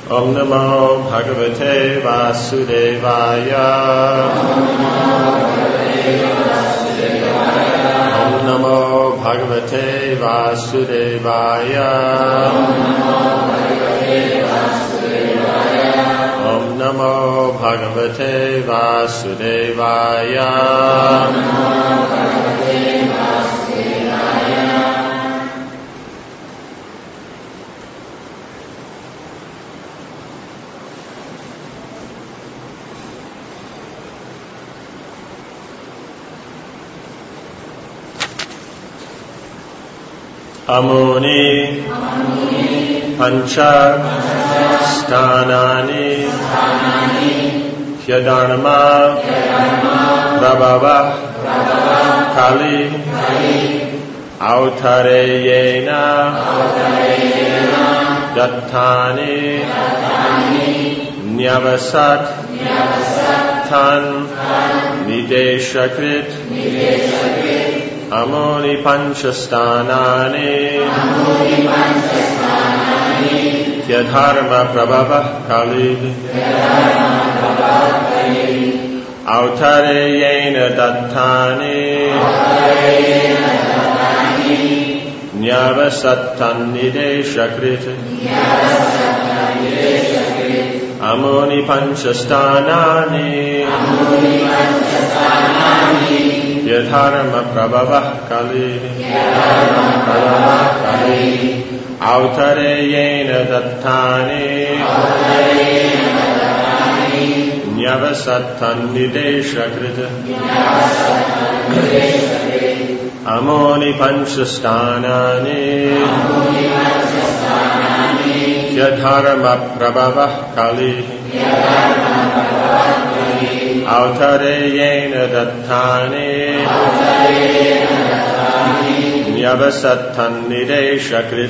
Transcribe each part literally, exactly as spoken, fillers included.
Om Namo Bhagavate Vasudevaya. Om Namo Bhagavate Vasudevaya. Om Namo Bhagavate Vasudevaya. Amuni Pancha Sthanani Hyadharma Prabhava Kali Autareyena Dattani Nyavasat Tan Nideshakrit Amuni Panchasthanani Hyadharma Prabhava Kali Autareyena Dattani Nyavasattan Nideshakrit Amuni Panchasthanani Yadharma Prabhava Kali Autareyena Dattani Nyavasattan Nideshakrit Amuni Panchasthanani Yadharma Prabhava Kali Autareyena Dattani Nyavasattan Nideshakrit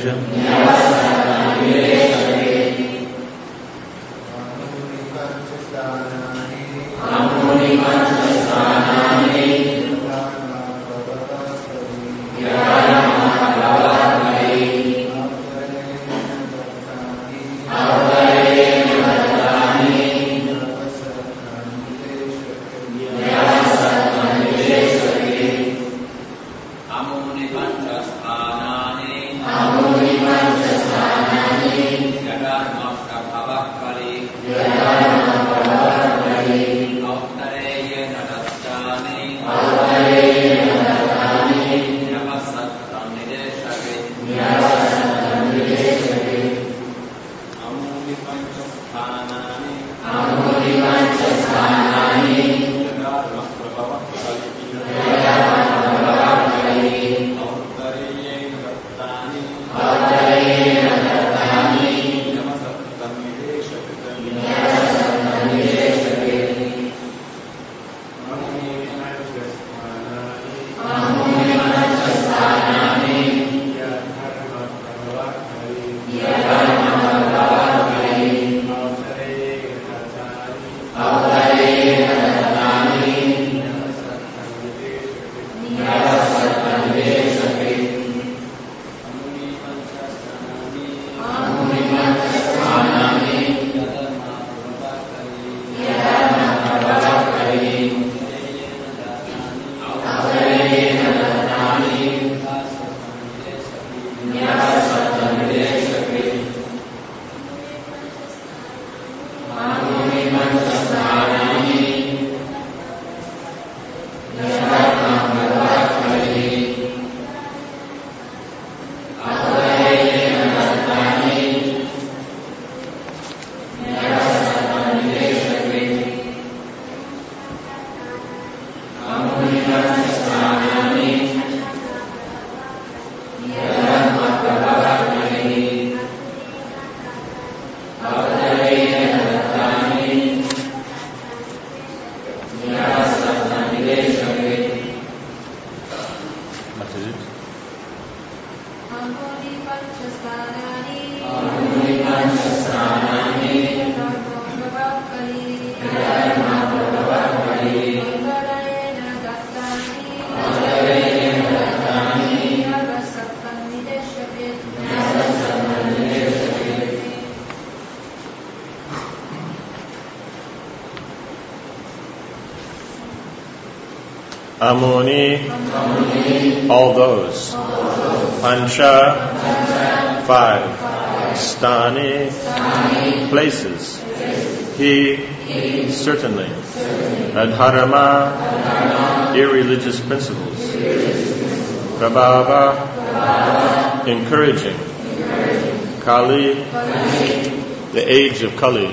Amuni, all those. Pancha, five. Stani, places. He, certainly. Adharama, irreligious principles. Prabhava, encouraging. Kali, the age of Kali.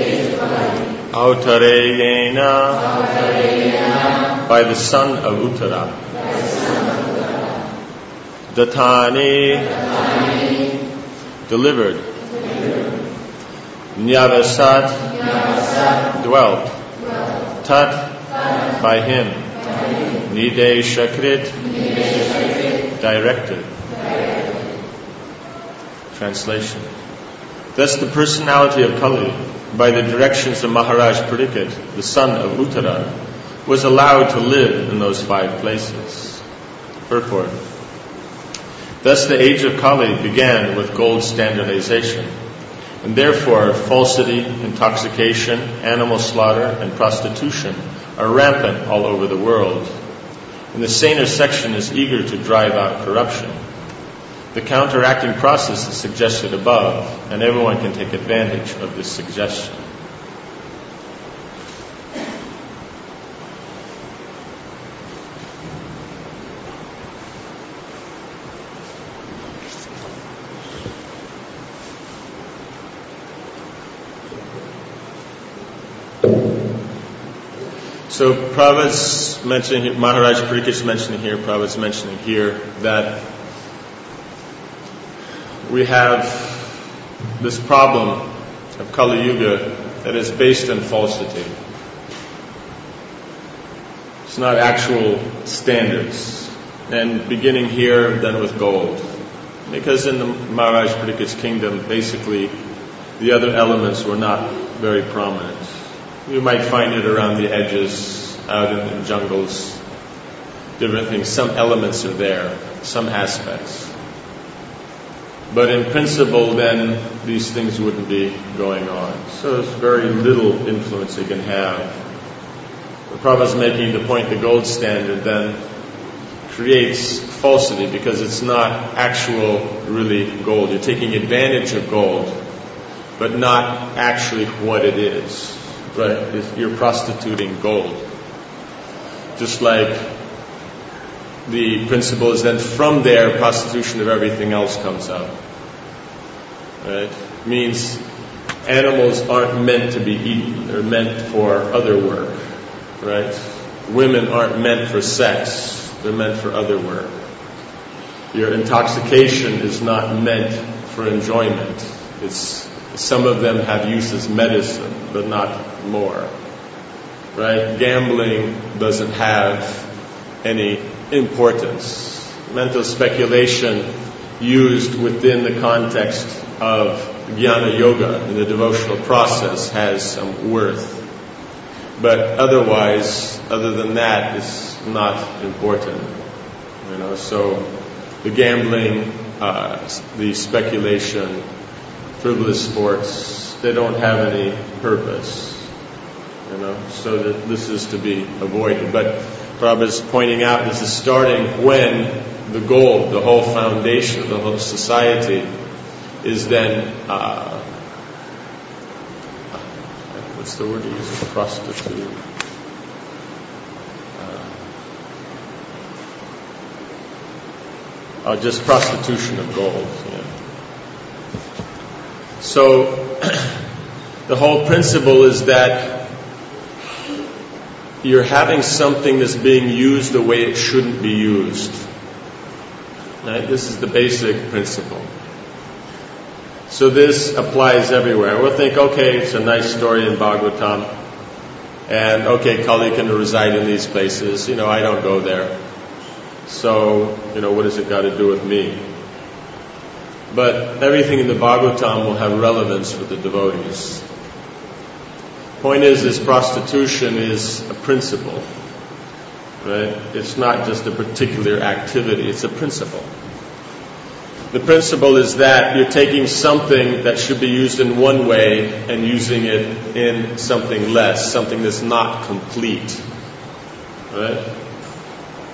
Autareyena, by the son of Uttara. Datani, delivered. Nyavasat, dwelt. Tat, by him. Nideshakrit, directed. Translation. Thus the personality of Kali, by the directions of Maharaj Parikshit, the son of Uttara, was allowed to live in those five places. Purport. Thus the age of Kali began with gold standardization, and therefore falsity, intoxication, animal slaughter, and prostitution are rampant all over the world. And the saner section is eager to drive out corruption. The counteracting process is suggested above, and everyone can take advantage of this suggestion. So Prabhupada's mentioning, Maharaj Parikshit is mentioning here, Prabhupada's mentioning here that we have this problem of Kali Yuga that is based on falsity. It's not actual standards. And beginning here, then with gold. Because in the Maharaj Parikshit's kingdom, basically, the other elements were not very prominent. You might find it around the edges, out in the jungles, different things. Some elements are there, some aspects. But in principle, then, these things wouldn't be going on. So there's very little influence they can have. The Prabhupada is making the point the gold standard then creates falsity because it's not actual, really gold. You're taking advantage of gold, but not actually what it is. Right? You're prostituting gold. Just like the principle is then from there, prostitution of everything else comes out. Right? Means animals aren't meant to be eaten. They're meant for other work. Right? Women aren't meant for sex. They're meant for other work. Your intoxication is not meant for enjoyment. It's some of them have use as medicine, but not more. Right? Gambling doesn't have any importance. Mental speculation used within the context of jnana yoga in the devotional process has some worth. But otherwise, other than that, it's not important. You know, so the gambling, uh, the speculation, frivolous sports, they don't have any purpose. You know, so that this is to be avoided. But Prabhupada is pointing out this is starting when the goal, the whole foundation of the whole society is then, uh, what's the word you use? Prostitute. Uh, uh, just prostitution of gold. Yeah. So the whole principle is that you're having something that's being used the way it shouldn't be used. Right? This is the basic principle. So this applies everywhere. We'll think, okay, it's a nice story in Bhagavatam, and okay, Kali can reside in these places. You know, I don't go there. So, you know, what has it got to do with me? But everything in the Bhagavatam will have relevance for the devotees. Point is, this prostitution is a principle, right? It's not just a particular activity, it's a principle. The principle is that you're taking something that should be used in one way and using it in something less, something that's not complete, right?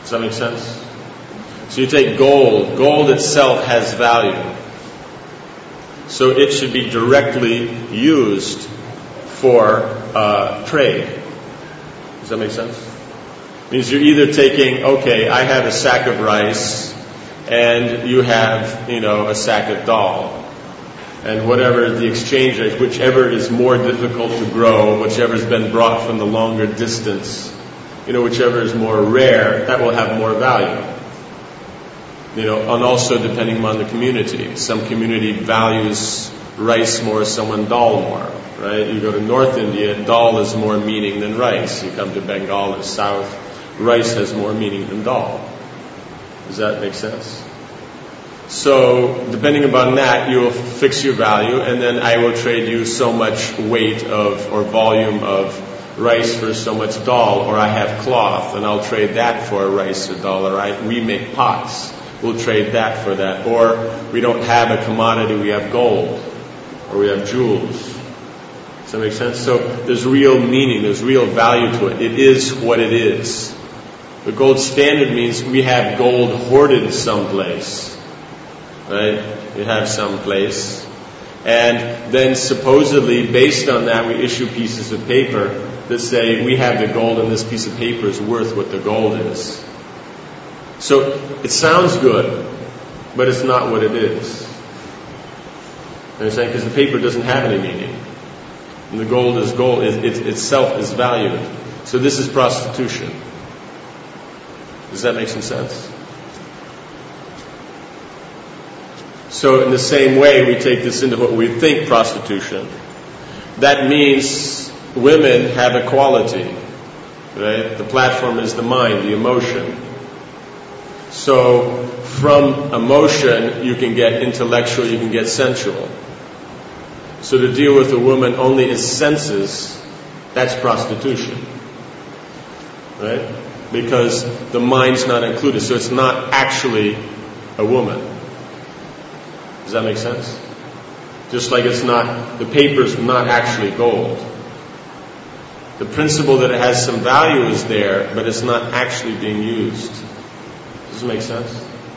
Does that make sense? So you take gold. Gold itself has value. So it should be directly used for uh, trade. Does that make sense? It means you're either taking, okay, I have a sack of rice, and you have, you know, a sack of dal. And whatever the exchange rate, whichever is more difficult to grow, whichever has been brought from the longer distance, you know, whichever is more rare, that will have more value. You know, and also depending on the community. Some community values rice more, someone dal more, right? You go to North India, dal is more meaning than rice. You come to Bengal and South, rice has more meaning than dal. Does that make sense? So, depending upon that, you will fix your value, and then I will trade you so much weight of, or volume of rice for so much dal, or I have cloth, and I'll trade that for rice or dal, or I, we make pots, we'll trade that for that. Or we don't have a commodity, we have gold, or we have jewels. Does that make sense? So, there's real meaning, there's real value to it. It is what it is. The gold standard means we have gold hoarded someplace. Right? You have some place. And then supposedly, based on that, we issue pieces of paper that say, we have the gold and this piece of paper is worth what the gold is. So, it sounds good, but it's not what it is. Understand? Because the paper doesn't have any meaning. And the gold is gold. It, it itself is valued. So this is prostitution. Does that make some sense? So in the same way, we take this into what we think prostitution. That means women have equality, right? The platform is the mind, the emotion. So from emotion, you can get intellectual, you can get sensual. So to deal with a woman only as senses, that's prostitution, right? Because the mind's not included, so it's not actually a woman. Does that make sense? Just like it's not, the paper's not actually gold. The principle that it has some value is there, but it's not actually being used. Does it make sense?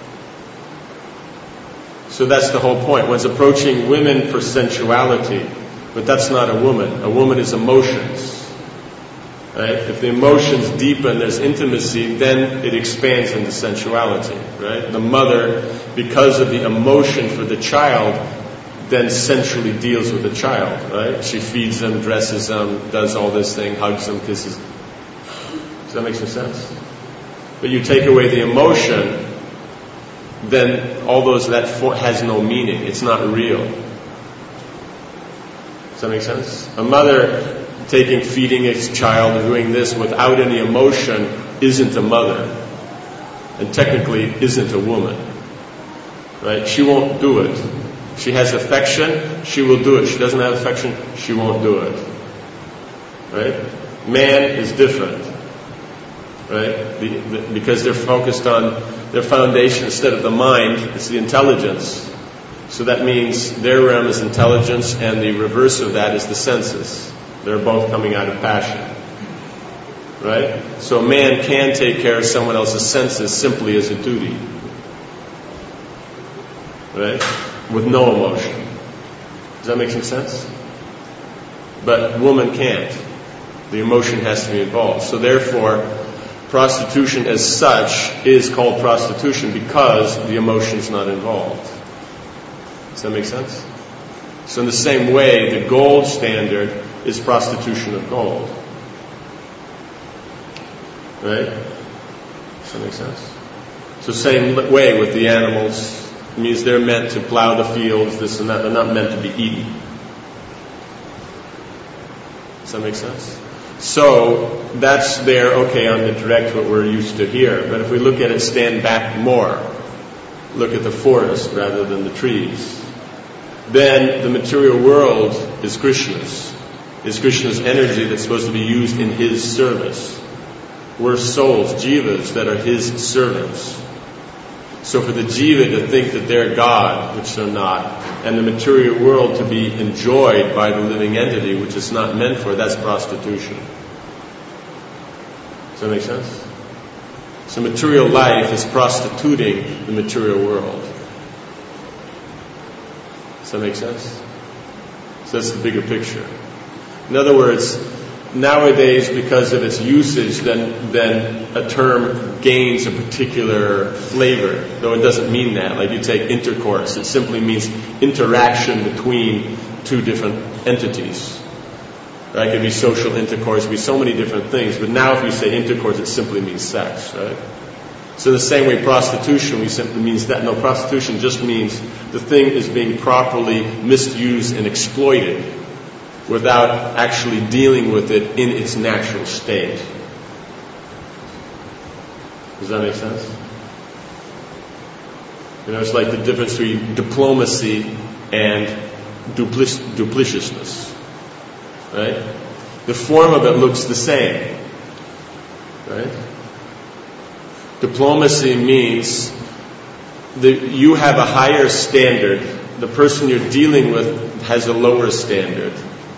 So that's the whole point. One's approaching women for sensuality, but that's not a woman. A woman is emotions. Right? If the emotions deepen, there's intimacy, then it expands into sensuality. Right? The mother, because of the emotion for the child, then sensually deals with the child. Right? She feeds them, dresses them, does all this thing, hugs them, kisses. Does that make some sense? But you take away the emotion, then all those that for, has no meaning. It's not real. Does that make sense? A mother taking, feeding its child and doing this without any emotion isn't a mother. And technically isn't a woman. Right? She won't do it. She has affection, she will do it. She doesn't have affection, she won't do it. Right? Man is different. Right? The, the, because they're focused on their foundation instead of the mind, it's the intelligence. So that means their realm is intelligence, and the reverse of that is the senses. They're both coming out of passion. Right? So a man can take care of someone else's senses simply as a duty. Right? With no emotion. Does that make some sense? But woman can't. The emotion has to be involved. So therefore, prostitution as such is called prostitution because the emotion's not involved. Does that make sense? So in the same way, the gold standard is prostitution of gold. Right? Does that make sense? So same way with the animals. It means they're meant to plow the fields, this and that. They're not meant to be eaten. Does that make sense? So that's there, okay, on the direct what we're used to here. But if we look at it, stand back more. Look at the forest rather than the trees. Then the material world is Krishna's. Is Krishna's energy that's supposed to be used in His service. We're souls, jivas, that are His servants. So for the jiva to think that they're God, which they're not, and the material world to be enjoyed by the living entity, which it's not meant for, that's prostitution. Does that make sense? So material life is prostituting the material world. Does that make sense? So that's the bigger picture. In other words, nowadays, because of its usage, then then a term gains a particular flavor, though it doesn't mean that. Like you take intercourse, it simply means interaction between two different entities. Right? It could be social intercourse, it could be so many different things. But now if you say intercourse, it simply means sex, right? So the same way prostitution, we simply means that. No, prostitution just means the thing is being properly misused and exploited without actually dealing with it in its natural state. Does that make sense? You know, it's like the difference between diplomacy and duplic- dupliciousness. Right? The form of it looks the same. Right? Diplomacy means that you have a higher standard. The person you're dealing with has a lower standard.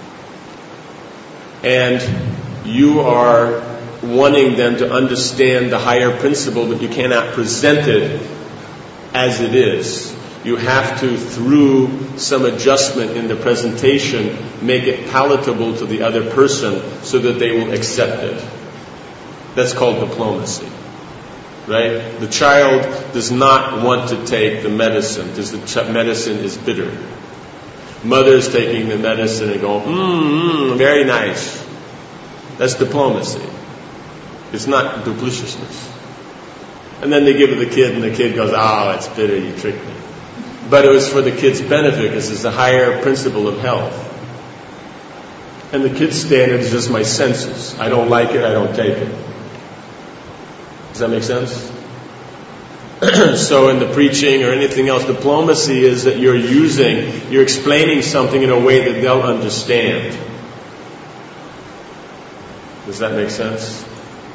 And you are wanting them to understand the higher principle, but you cannot present it as it is. You have to, through some adjustment in the presentation, make it palatable to the other person so that they will accept it. That's called diplomacy. Right? The child does not want to take the medicine because the ch- medicine is bitter. Mother's taking the medicine and going, mmm, mm, very nice. That's diplomacy. It's not dupliciousness. And then they give it to the kid and the kid goes, oh, it's bitter, you tricked me. But it was for the kid's benefit because it's a higher principle of health. And the kid's standard is just my senses. I don't like it, I don't take it. Does that make sense? So in the preaching or anything else, diplomacy is that you're using, you're explaining something in a way that they'll understand. Does that make sense?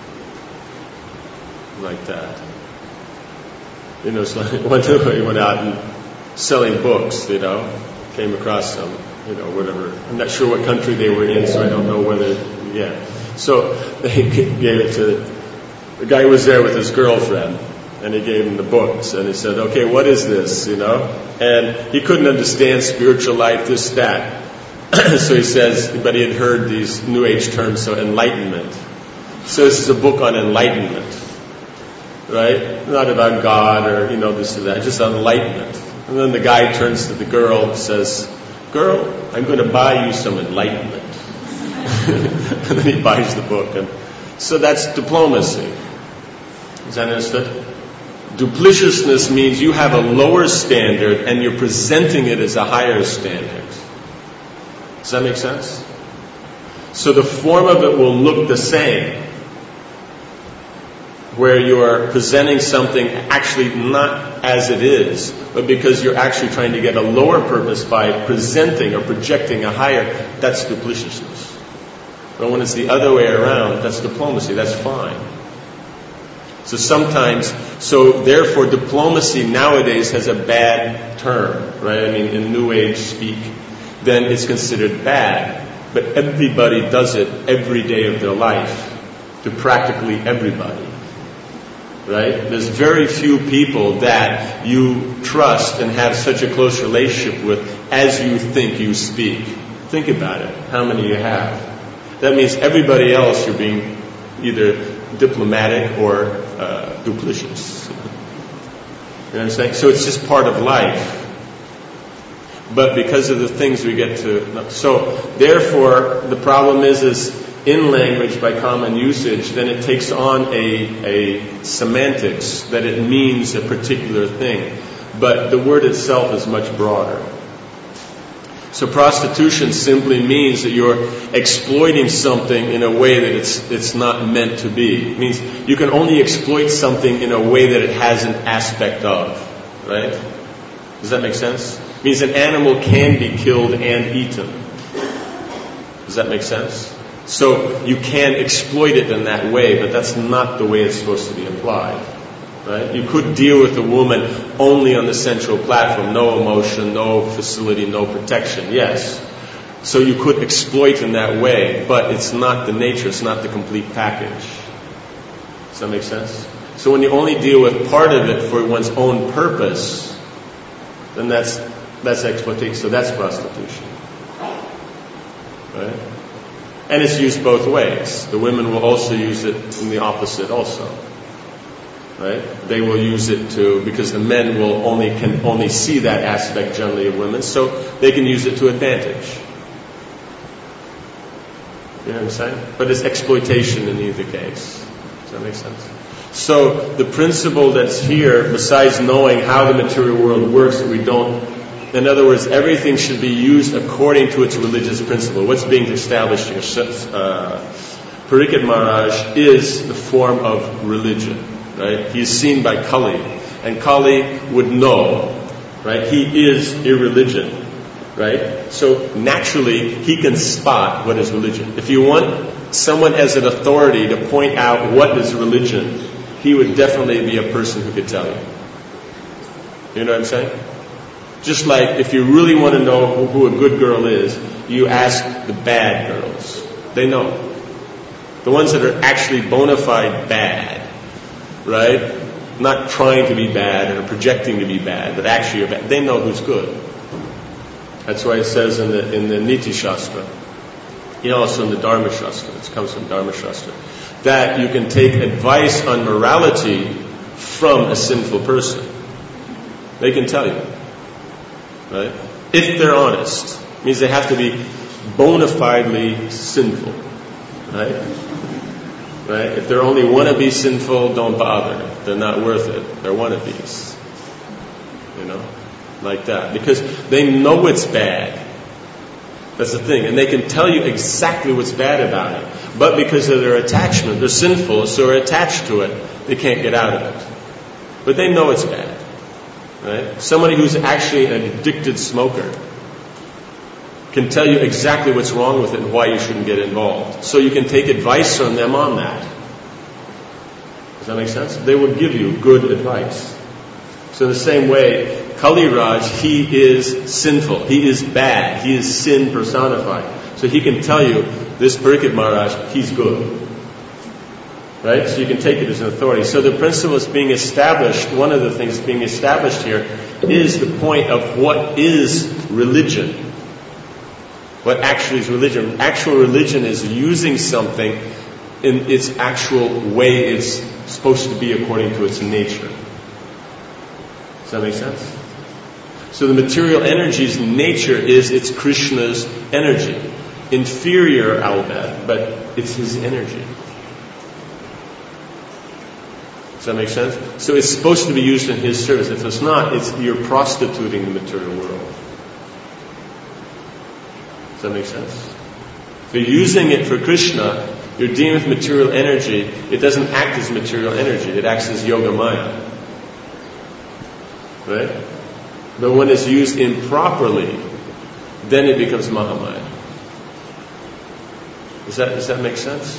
Like that. You know, so one time I went out and selling books, you know, came across some, you know, whatever. I'm not sure what country they were in, so I don't know whether, yeah. So they gave it to, the guy was there with his girlfriend, and he gave him the books, and he said, okay, what is this, you know? And he couldn't understand spiritual life, this, that. So he says, but he had heard these New Age terms, so enlightenment. So this is a book on enlightenment, right? Not about God or, you know, this or that, just enlightenment. And then the guy turns to the girl and says, girl, I'm going to buy you some enlightenment. And then he buys the book. And so that's diplomacy. Is that understood? Dupliciousness means you have a lower standard and you're presenting it as a higher standard. Does that make sense? So the form of it will look the same, where you are presenting something actually not as it is, but because you're actually trying to get a lower purpose by presenting or projecting a higher, that's dupliciousness. But when it's the other way around, that's diplomacy, that's fine. So sometimes, so therefore diplomacy nowadays has a bad term, right? I mean, in New Age speak, then it's considered bad. But everybody does it every day of their life to practically everybody. Right? There's very few people that you trust and have such a close relationship with as you think you speak. Think about it. How many you have? That means everybody else you're being either diplomatic or uh, duplicitous. You know what I'm saying? So it's just part of life. But because of the things we get to... So, therefore, the problem is, is in language by common usage, then it takes on a, a semantics that it means a particular thing. But the word itself is much broader. So prostitution simply means that you're exploiting something in a way that it's it's not meant to be. It means you can only exploit something in a way that it has an aspect of. Right? Does that make sense? It means an animal can be killed and eaten. Does that make sense? So you can exploit it in that way, but that's not the way it's supposed to be applied. Right? You could deal with a woman only on the central platform, no emotion, no facility, no protection, yes. So you could exploit in that way, but it's not the nature, it's not the complete package. Does that make sense? So when you only deal with part of it for one's own purpose, then that's that's exploitation. So that's prostitution. Right? And it's used both ways. The women will also use it in the opposite also. Right? They will use it to, because the men will only can only see that aspect generally of women, so they can use it to advantage. You know what I'm saying? But it's exploitation in either case. Does that make sense? So the principle that's here, besides knowing how the material world works, that we don't, in other words, everything should be used according to its religious principle. What's being established here? Uh, Parikshit Maharaj is the form of religion. Right? He is seen by Kali, and Kali would know, right? He is irreligion, right? So naturally, he can spot what is religion. If you want someone as an authority to point out what is religion, he would definitely be a person who could tell you. You know what I'm saying? Just like if you really want to know who a good girl is, you ask the bad girls. They know. The ones that are actually bona fide bad. Right? Not trying to be bad or projecting to be bad, but actually are bad. They know who's good. That's why it says in the in the Niti Shastra, you know, also in the Dharma Shastra, it comes from Dharma Shastra, that you can take advice on morality from a sinful person. They can tell you. Right? If they're honest. It means they have to be bona fidely sinful. Right? Right? If they're only wannabe sinful, don't bother. They're not worth it. They're wannabes. You know? Like that. Because they know it's bad. That's the thing. And they can tell you exactly what's bad about it. But because of their attachment, they're sinful, so they're attached to it. They can't get out of it. But they know it's bad. Right? Somebody who's actually an addicted smoker can tell you exactly what's wrong with it and why you shouldn't get involved. So you can take advice from them on that. Does that make sense? They will give you good advice. So in the same way, Kali Raj, he is sinful. He is bad. He is sin personified. So he can tell you, this Parikshit Maharaj, he's good. Right? So you can take it as an authority. So the principle is being established, one of the things being established here is the point of what is religion. What actually is religion? Actual religion is using something in its actual way it's supposed to be according to its nature. Does that make sense? So the material energy's nature is it's Krishna's energy. Inferior, I'll bet, but it's his energy. Does that make sense? So it's supposed to be used in his service. If it's not, it's you're prostituting the material world. Does that make sense? If you're using it for Krishna, you're dealing with material energy. It doesn't act as material energy. It acts as yoga maya. Right? But when it's used improperly, then it becomes Mahamaya. Does that, does that make sense?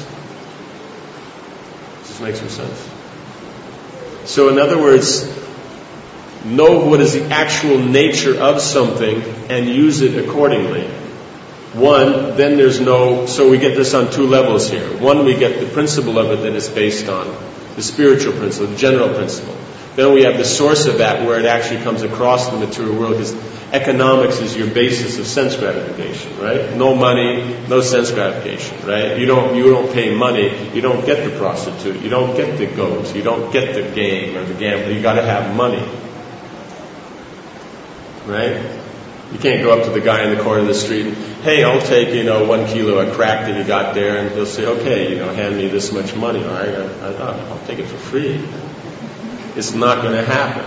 Does this make some sense? So in other words, know what is the actual nature of something and use it accordingly. One, then there's no, so we get this on two levels here. One, we get the principle of it that it's based on, the spiritual principle, the general principle. Then we have the source of that where it actually comes across the material world, because economics is your basis of sense gratification, right? No money, no sense gratification, right? You don't, you don't pay money, you don't get the prostitute, you don't get the goat, you don't get the game or the gambler, you gotta have money. Right? You can't go up to the guy in the corner of the street and, hey, I'll take, you know, one kilo of crack that you got there, and he'll say, okay, you know, hand me this much money, all right? I, I, I'll take it for free. It's not going to happen.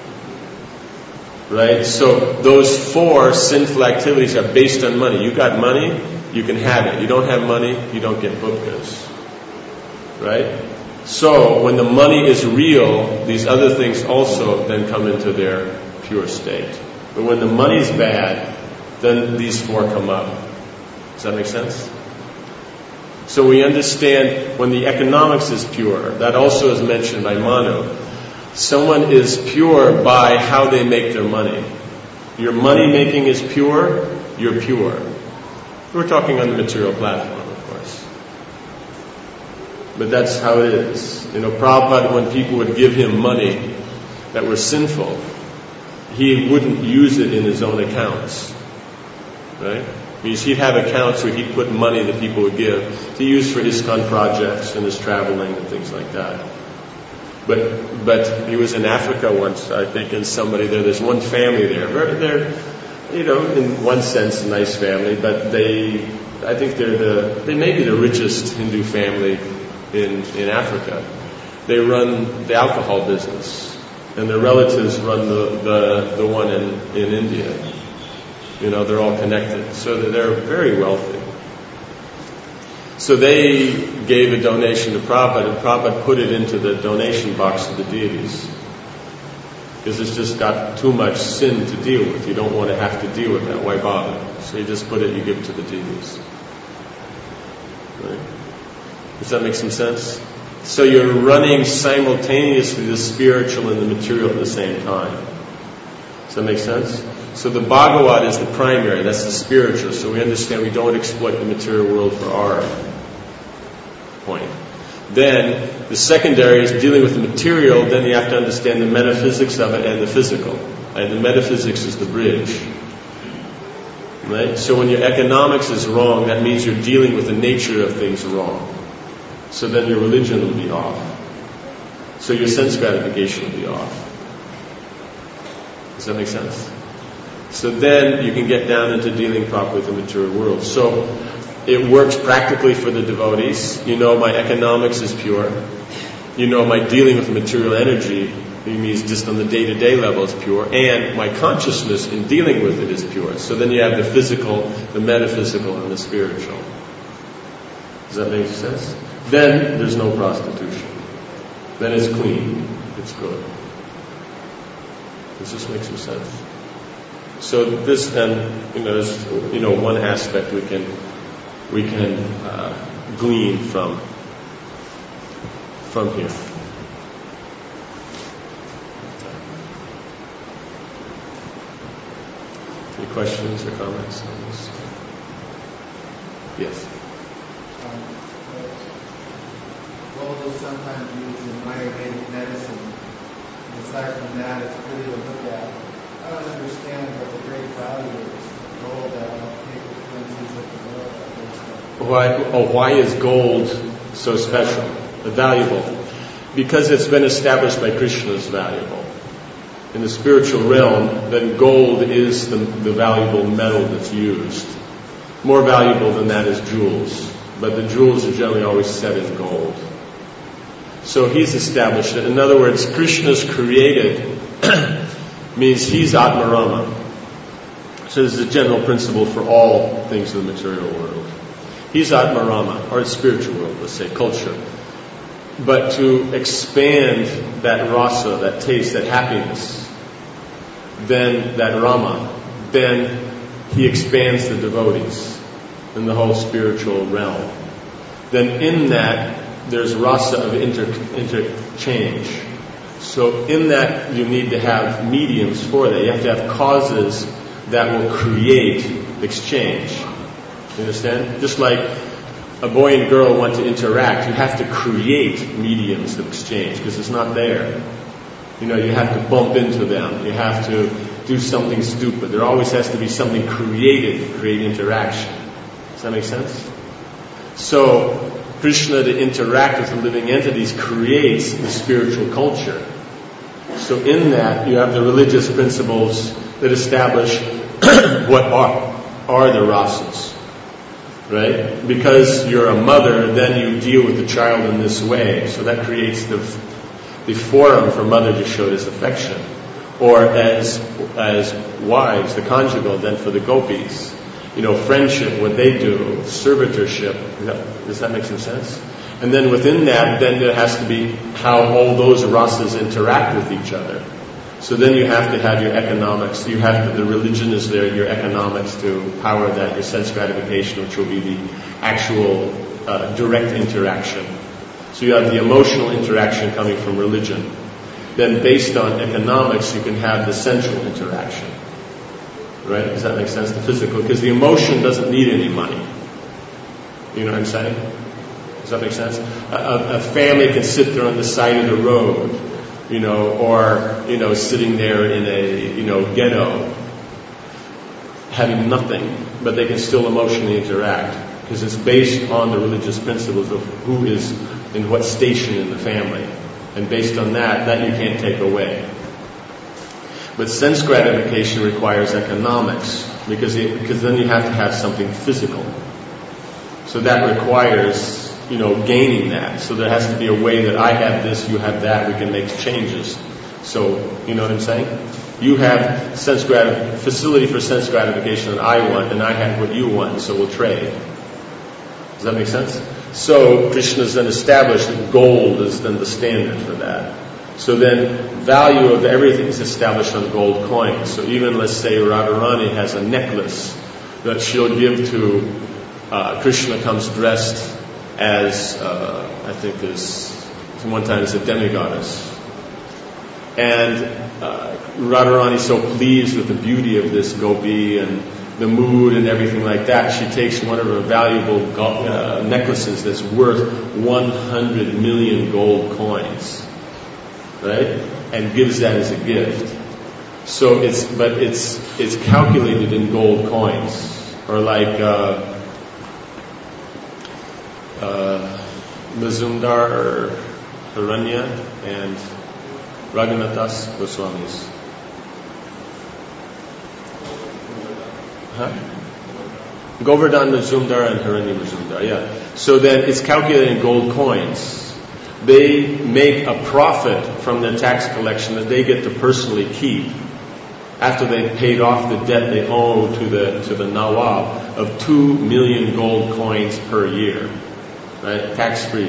Right? So those four sinful activities are based on money. You got money, you can have it. You don't have money, you don't get bhuktas. Right? So when the money is real, these other things also then come into their pure state. But when the money's bad, then these four come up. Does that make sense? So we understand when the economics is pure, that also is mentioned by Manu. Someone is pure by how they make their money. Your money making is pure, you're pure. We're talking on the material platform, of course. But that's how it is. You know, Prabhupada, when people would give him money that were sinful, he wouldn't use it in his own accounts. Right? Because he'd have accounts where he'd put money that people would give to use for ISKCON projects and his traveling and things like that. But but he was in Africa once, I think, and somebody there. There's one family there. They're, you know, in one sense, a nice family, but they, I think they're the, they may be the richest Hindu family in in Africa. They run the alcohol business, and their relatives run the the, the one in, in India. You know, they're all connected, so that they're very wealthy. So they gave a donation to Prabhupada, and Prabhupada put it into the donation box of the deities. Because it's just got too much sin to deal with. You don't want to have to deal with that. Why bother? So you just put it, you give it to the deities. Right? Does that make some sense? So you're running simultaneously the spiritual and the material at the same time. Does that make sense? So the Bhagavad is the primary, that's the spiritual. So we understand we don't exploit the material world for our point. Then the secondary is dealing with the material, then you have to understand the metaphysics of it and the physical. And the metaphysics is the bridge. Right? So when your economics is wrong, that means you're dealing with the nature of things wrong. So then your religion will be off. So your sense gratification will be off. Does that make sense? So then you can get down into dealing properly with the material world. So it works practically for the devotees. You know my economics is pure. You know my dealing with material energy, it means just on the day-to-day level is pure. And my consciousness in dealing with it is pure. So then you have the physical, the metaphysical, and the spiritual. Does that make sense? Then there's no prostitution. Then it's clean. It's good. Does this make some sense? So this then, you know, is, you know, one aspect we can we can uh, glean from from here. Any questions or comments on this? Yes. Um, gold is sometimes used in Ayurvedic medicine. And aside from that, it's pretty to look at. I don't understand what the great value is. Gold that I'll take the currencies of the world. Why, oh, why is gold so special, valuable? Because it's been established by Krishna as valuable. In the spiritual realm, then gold is the, the valuable metal that's used. More valuable than that is jewels, but the jewels are generally always set in gold. So he's established it. In other words, Krishna's created means he's Atmarama. So this is a general principle for all things in the material world. He's Atmarama, or spiritual world, let's say, culture. But to expand that rasa, that taste, that happiness, then that Rama, then he expands the devotees in the whole spiritual realm. Then in that, there's rasa of inter- interchange. So in that, you need to have mediums for that. You have to have causes that will create exchange. You understand? Just like a boy and girl want to interact, you have to create mediums of exchange because it's not there. You know, you have to bump into them. You have to do something stupid. There always has to be something created to create interaction. Does that make sense? So, Krishna, to interact with the living entities, creates the spiritual culture. So in that, you have the religious principles that establish what are, are the rasas. Right? Because you're a mother, then you deal with the child in this way. So that creates the the forum for mother to show this affection. Or as as wives, the conjugal, then for the gopis. You know, friendship, what they do, servitorship. Does that make some sense? And then within that, then there has to be how all those rasas interact with each other. So then you have to have your economics. You have to, the religion is there, your economics to power that, your sense gratification, which will be the actual uh, direct interaction. So you have the emotional interaction coming from religion. Then based on economics, you can have the sensual interaction. Right? Does that make sense? The physical. Because the emotion doesn't need any money. You know what I'm saying? Does that make sense? A, a family can sit there on the side of the road, you know, or, you know, sitting there in a, you know, ghetto, having nothing, but they can still emotionally interact because it's based on the religious principles of who is in what station in the family. And based on that, that you can't take away. But sense gratification requires economics because it, because then you have to have something physical. So that requires, you know, gaining that. So there has to be a way that I have this, you have that, we can make changes. So, you know what I'm saying? You have sense gratif- facility for sense gratification that I want, and I have what you want, so we'll trade. Does that make sense? So Krishna has then established that gold is then the standard for that. So then value of everything is established on gold coins. So even, let's say, Radharani has a necklace that she'll give to uh, Krishna comes dressed as, uh, I think is, one time as a demigoddess. And uh, Radharani is so pleased with the beauty of this gopi and the mood and everything like that, she takes one of her valuable go- uh, necklaces that's worth one hundred million gold coins, right? And gives that as a gift. So it's, but it's it's calculated in gold coins, or like uh, uh, Mazumdar or Haranya and Raghunathas Goswamis. Huh? Govardhan Mazumdar and Haranya Mazumdar, yeah. So then it's calculated in gold coins. They make a profit from their tax collection that they get to personally keep after they've paid off the debt they owe to the to the Nawab of two million gold coins per year, right? Tax free.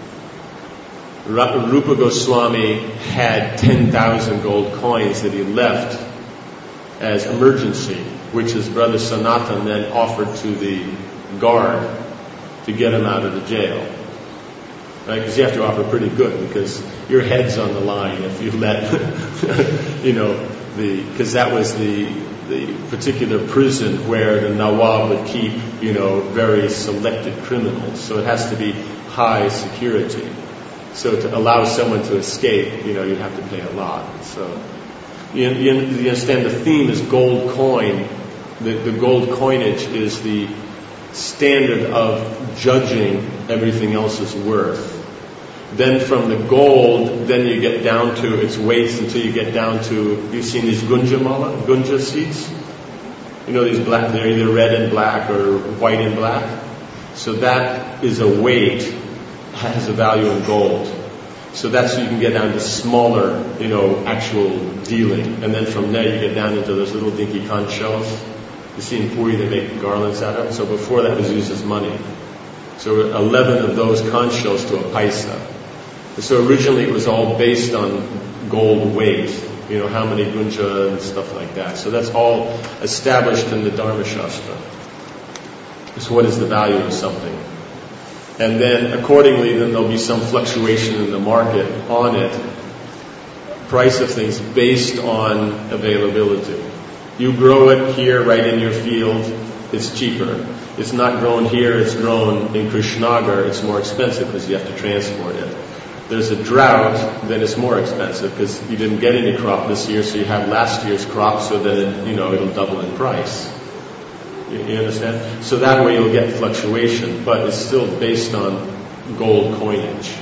Rupa Goswami had ten thousand gold coins that he left as emergency, which his brother Sanatan then offered to the guard to get him out of the jail. Right? Because you have to offer pretty good, because your head's on the line if you let, you know, the, because that was the the particular prison where the Nawab would keep, you know, very selected criminals. So it has to be high security. So to allow someone to escape, you know, you'd have to pay a lot. So you, you, you understand the theme is gold coin. The, the gold coinage is the standard of judging everything else's worth. Then from the gold, then you get down to its weights until you get down to, you've seen these gunja mala, gunja seeds? You know these black, they're either red and black or white and black. So that is a weight, has a value in gold. So that's so you can get down to smaller, you know, actual dealing. And then from there you get down into those little dinky conch shells. You see in Puri they make garlands out of. So before that was used as money. So eleven of those conch shells to a paisa. So originally it was all based on gold weight, you know, how many gunja and stuff like that. So that's all established in the Dharma Shastra. So what is the value of something? And then accordingly, then there'll be some fluctuation in the market on it, price of things based on availability. You grow it here right in your field, it's cheaper. It's not grown here, it's grown in Krishnagar, it's more expensive because you have to transport it. There's a drought, then it's more expensive because you didn't get any crop this year, so you have last year's crop, so that it, you know, it'll double in price. You, you understand? So that way you'll get fluctuation, but it's still based on gold coinage.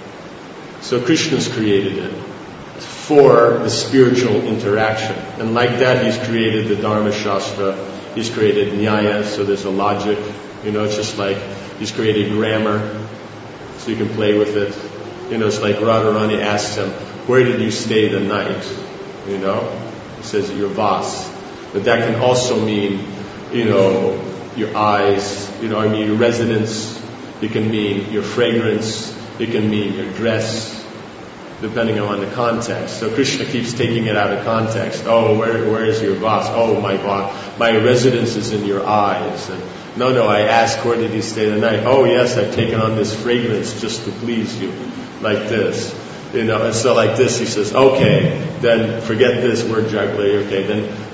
So Krishna's created it for the spiritual interaction. And like that, he's created the Dharma Shastra, he's created Nyaya, so there's a logic. You know, it's just like he's created grammar, so you can play with it. You know, it's like Radharani asks him, where did you stay the night? You know, he says, your vas. But that can also mean, you know, your eyes, you know, I mean your residence. It can mean your fragrance. It can mean your dress, depending on the context. So Krishna keeps taking it out of context. Oh, where where is your vas? Oh, my vas, my residence is in your eyes. And no, no, I asked, where did you stay the night? Oh, yes, I've taken on this fragrance just to please you, like this. You know, and so like this, he says, okay, then forget this word juggler. Okay, then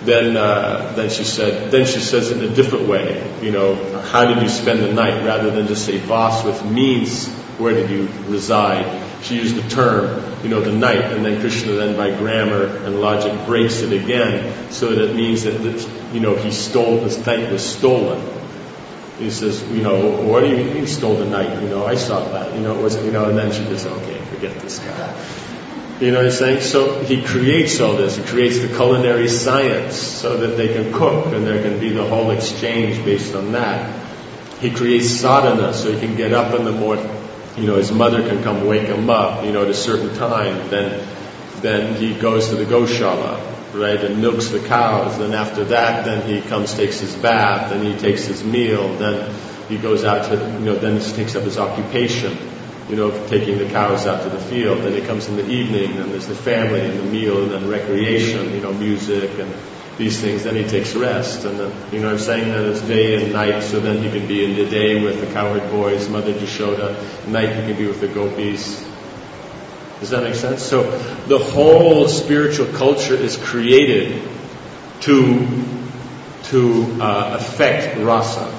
then uh, then she said, then she says it in a different way. You know, how did you spend the night? Rather than just say vas, which means where did you reside? She used the term, you know, the night, and then Krishna then by grammar and logic breaks it again, so that it means that, you know, he stole, this night was stolen. He says, you know, what do you mean he stole the night? You know, I saw that. You know, it was, you know, and then she just, okay, forget this guy. You know what I'm saying? So he creates all this. He creates the culinary science so that they can cook, and there can be the whole exchange based on that. He creates sadhana so he can get up in the morning. You know, his mother can come wake him up, you know, at a certain time. Then, then he goes to the Goshala, right, and milks the cows. Then after that, then he comes, takes his bath, then he takes his meal. Then he goes out to, you know, then he takes up his occupation, you know, taking the cows out to the field. Then he comes in the evening, then there's the family and the meal, and then recreation, you know, music and these things. Then he takes rest, and then, you know what I'm saying, then it's day and night, so then he can be in the day with the cowherd boys, Mother Jashoda. At night he can be with the gopis. Does that make sense? So the whole spiritual culture is created to to uh, affect rasa,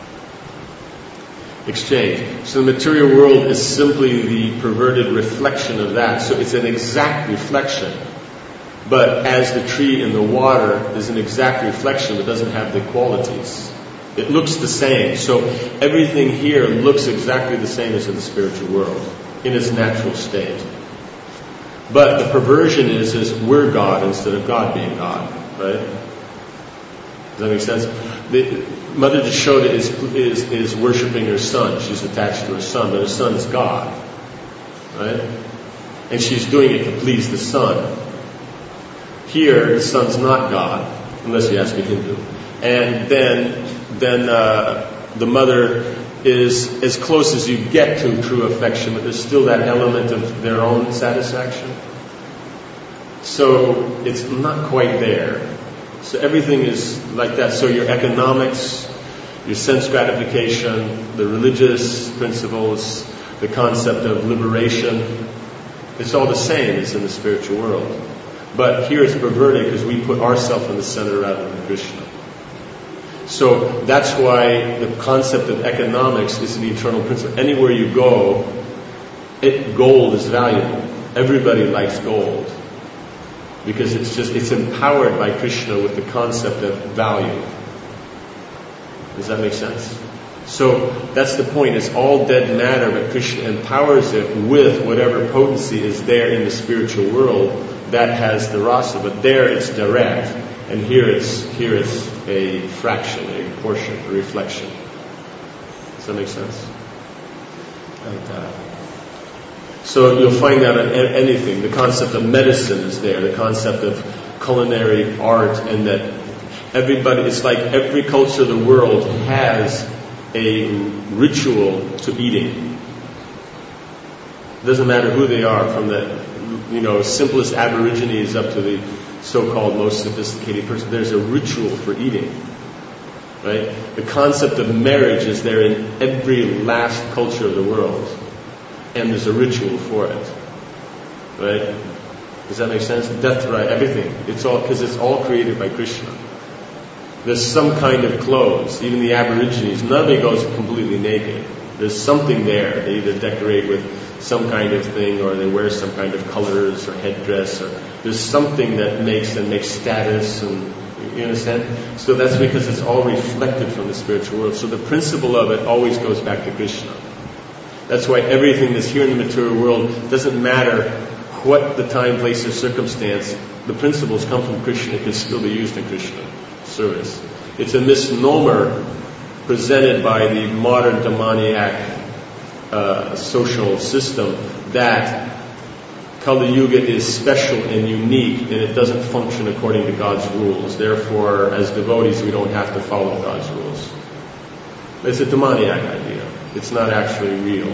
exchange. So the material world is simply the perverted reflection of that. So it's an exact reflection. But as the tree in the water is an exact reflection, it doesn't have the qualities. It looks the same. So everything here looks exactly the same as in the spiritual world, in its natural state. But the perversion is, is we're God instead of God being God, right? Does that make sense? The, Mother Jashoda is, is, is worshipping her son. She's attached to her son, but her son is God, right? And she's doing it to please the son. Here, the son's not God, unless you ask a Hindu. And then, then uh, the mother is as close as you get to true affection, but there's still that element of their own satisfaction. So it's not quite there. So everything is like that. So your economics, your sense gratification, the religious principles, the concept of liberation, it's all the same as in the spiritual world. But here it's perverted because we put ourselves in the center rather than Krishna. So that's why the concept of economics is an eternal principle. Anywhere you go, it, gold is valuable. Everybody likes gold because it's just it's empowered by Krishna with the concept of value. Does that make sense? So that's the point. It's all dead matter, but Krishna empowers it with whatever potency is there in the spiritual world that has the rasa. But there it's direct, and here it's here it's a fraction, a portion, a reflection. Does that make sense? Like that. So you'll find that in anything. The concept of medicine is there. The concept of culinary art, and that everybody, it's like every culture of the world has a ritual to eating. It doesn't matter who they are, from the you know simplest aborigines up to the so-called most sophisticated person. There's a ritual for eating, right? The concept of marriage is there in every last culture of the world, and there's a ritual for it, right? Does that make sense? Death, right? Everything. It's all because it's all created by Krishna. There's some kind of clothes. Even the Aborigines, nobody goes completely naked. There's something there. They either decorate with some kind of thing, or they wear some kind of colors or headdress, or there's something that makes them make status, and you understand? So that's because it's all reflected from the spiritual world. So the principle of it always goes back to Krishna. That's why everything that's here in the material world doesn't matter what the time, place, or circumstance. The principles come from Krishna. It can still be used in Krishna service. It's a misnomer presented by the modern demoniac uh, social system that Kali Yuga is special and unique, and it doesn't function according to God's rules. Therefore, as devotees, we don't have to follow God's rules. It's a demoniac idea. It's not actually real.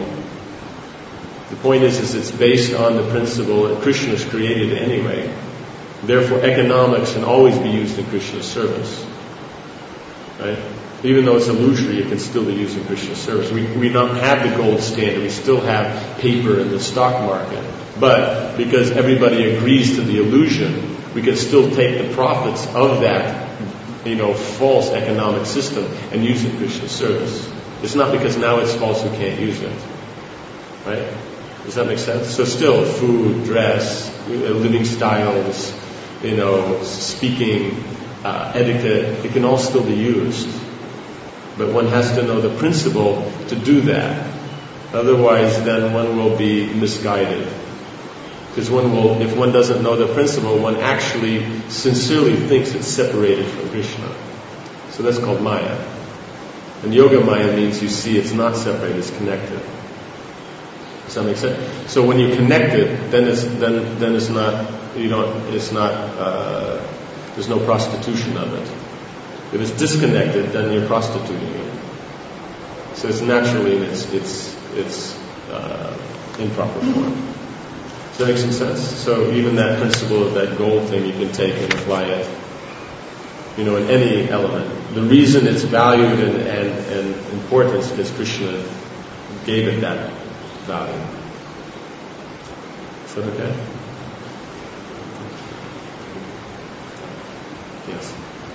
The point is, is it's based on the principle that Krishna's created anyway. Therefore, economics can always be used in Krishna's service. Right? Even though it's illusory, it can still be used in Krishna's service. We, we don't have the gold standard. We still have paper in the stock market. But because everybody agrees to the illusion, we can still take the profits of that, you know, false economic system and use it in Krishna's service. It's not because now it's false we can't use it. Right? Does that make sense? So still, food, dress, living styles, you know, speaking, uh, etiquette, it can all still be used. But one has to know the principle to do that. Otherwise, then one will be misguided. Because one will, if one doesn't know the principle, one actually sincerely thinks it's separated from Krishna. So that's called Maya. And Yoga Maya means you see it's not separated, it's connected. Does that make sense? So when you connect it, then it's then then it's not you don't it's not uh, there's no prostitution of it. If it's disconnected, then you're prostituting it. So it's naturally in its its its uh, improper form. Does that make some sense? So even that principle of that gold thing, you can take and apply it, you know, in any element. The reason it's valued and, and, and important is because Krishna gave it that value. Is that okay? Yes.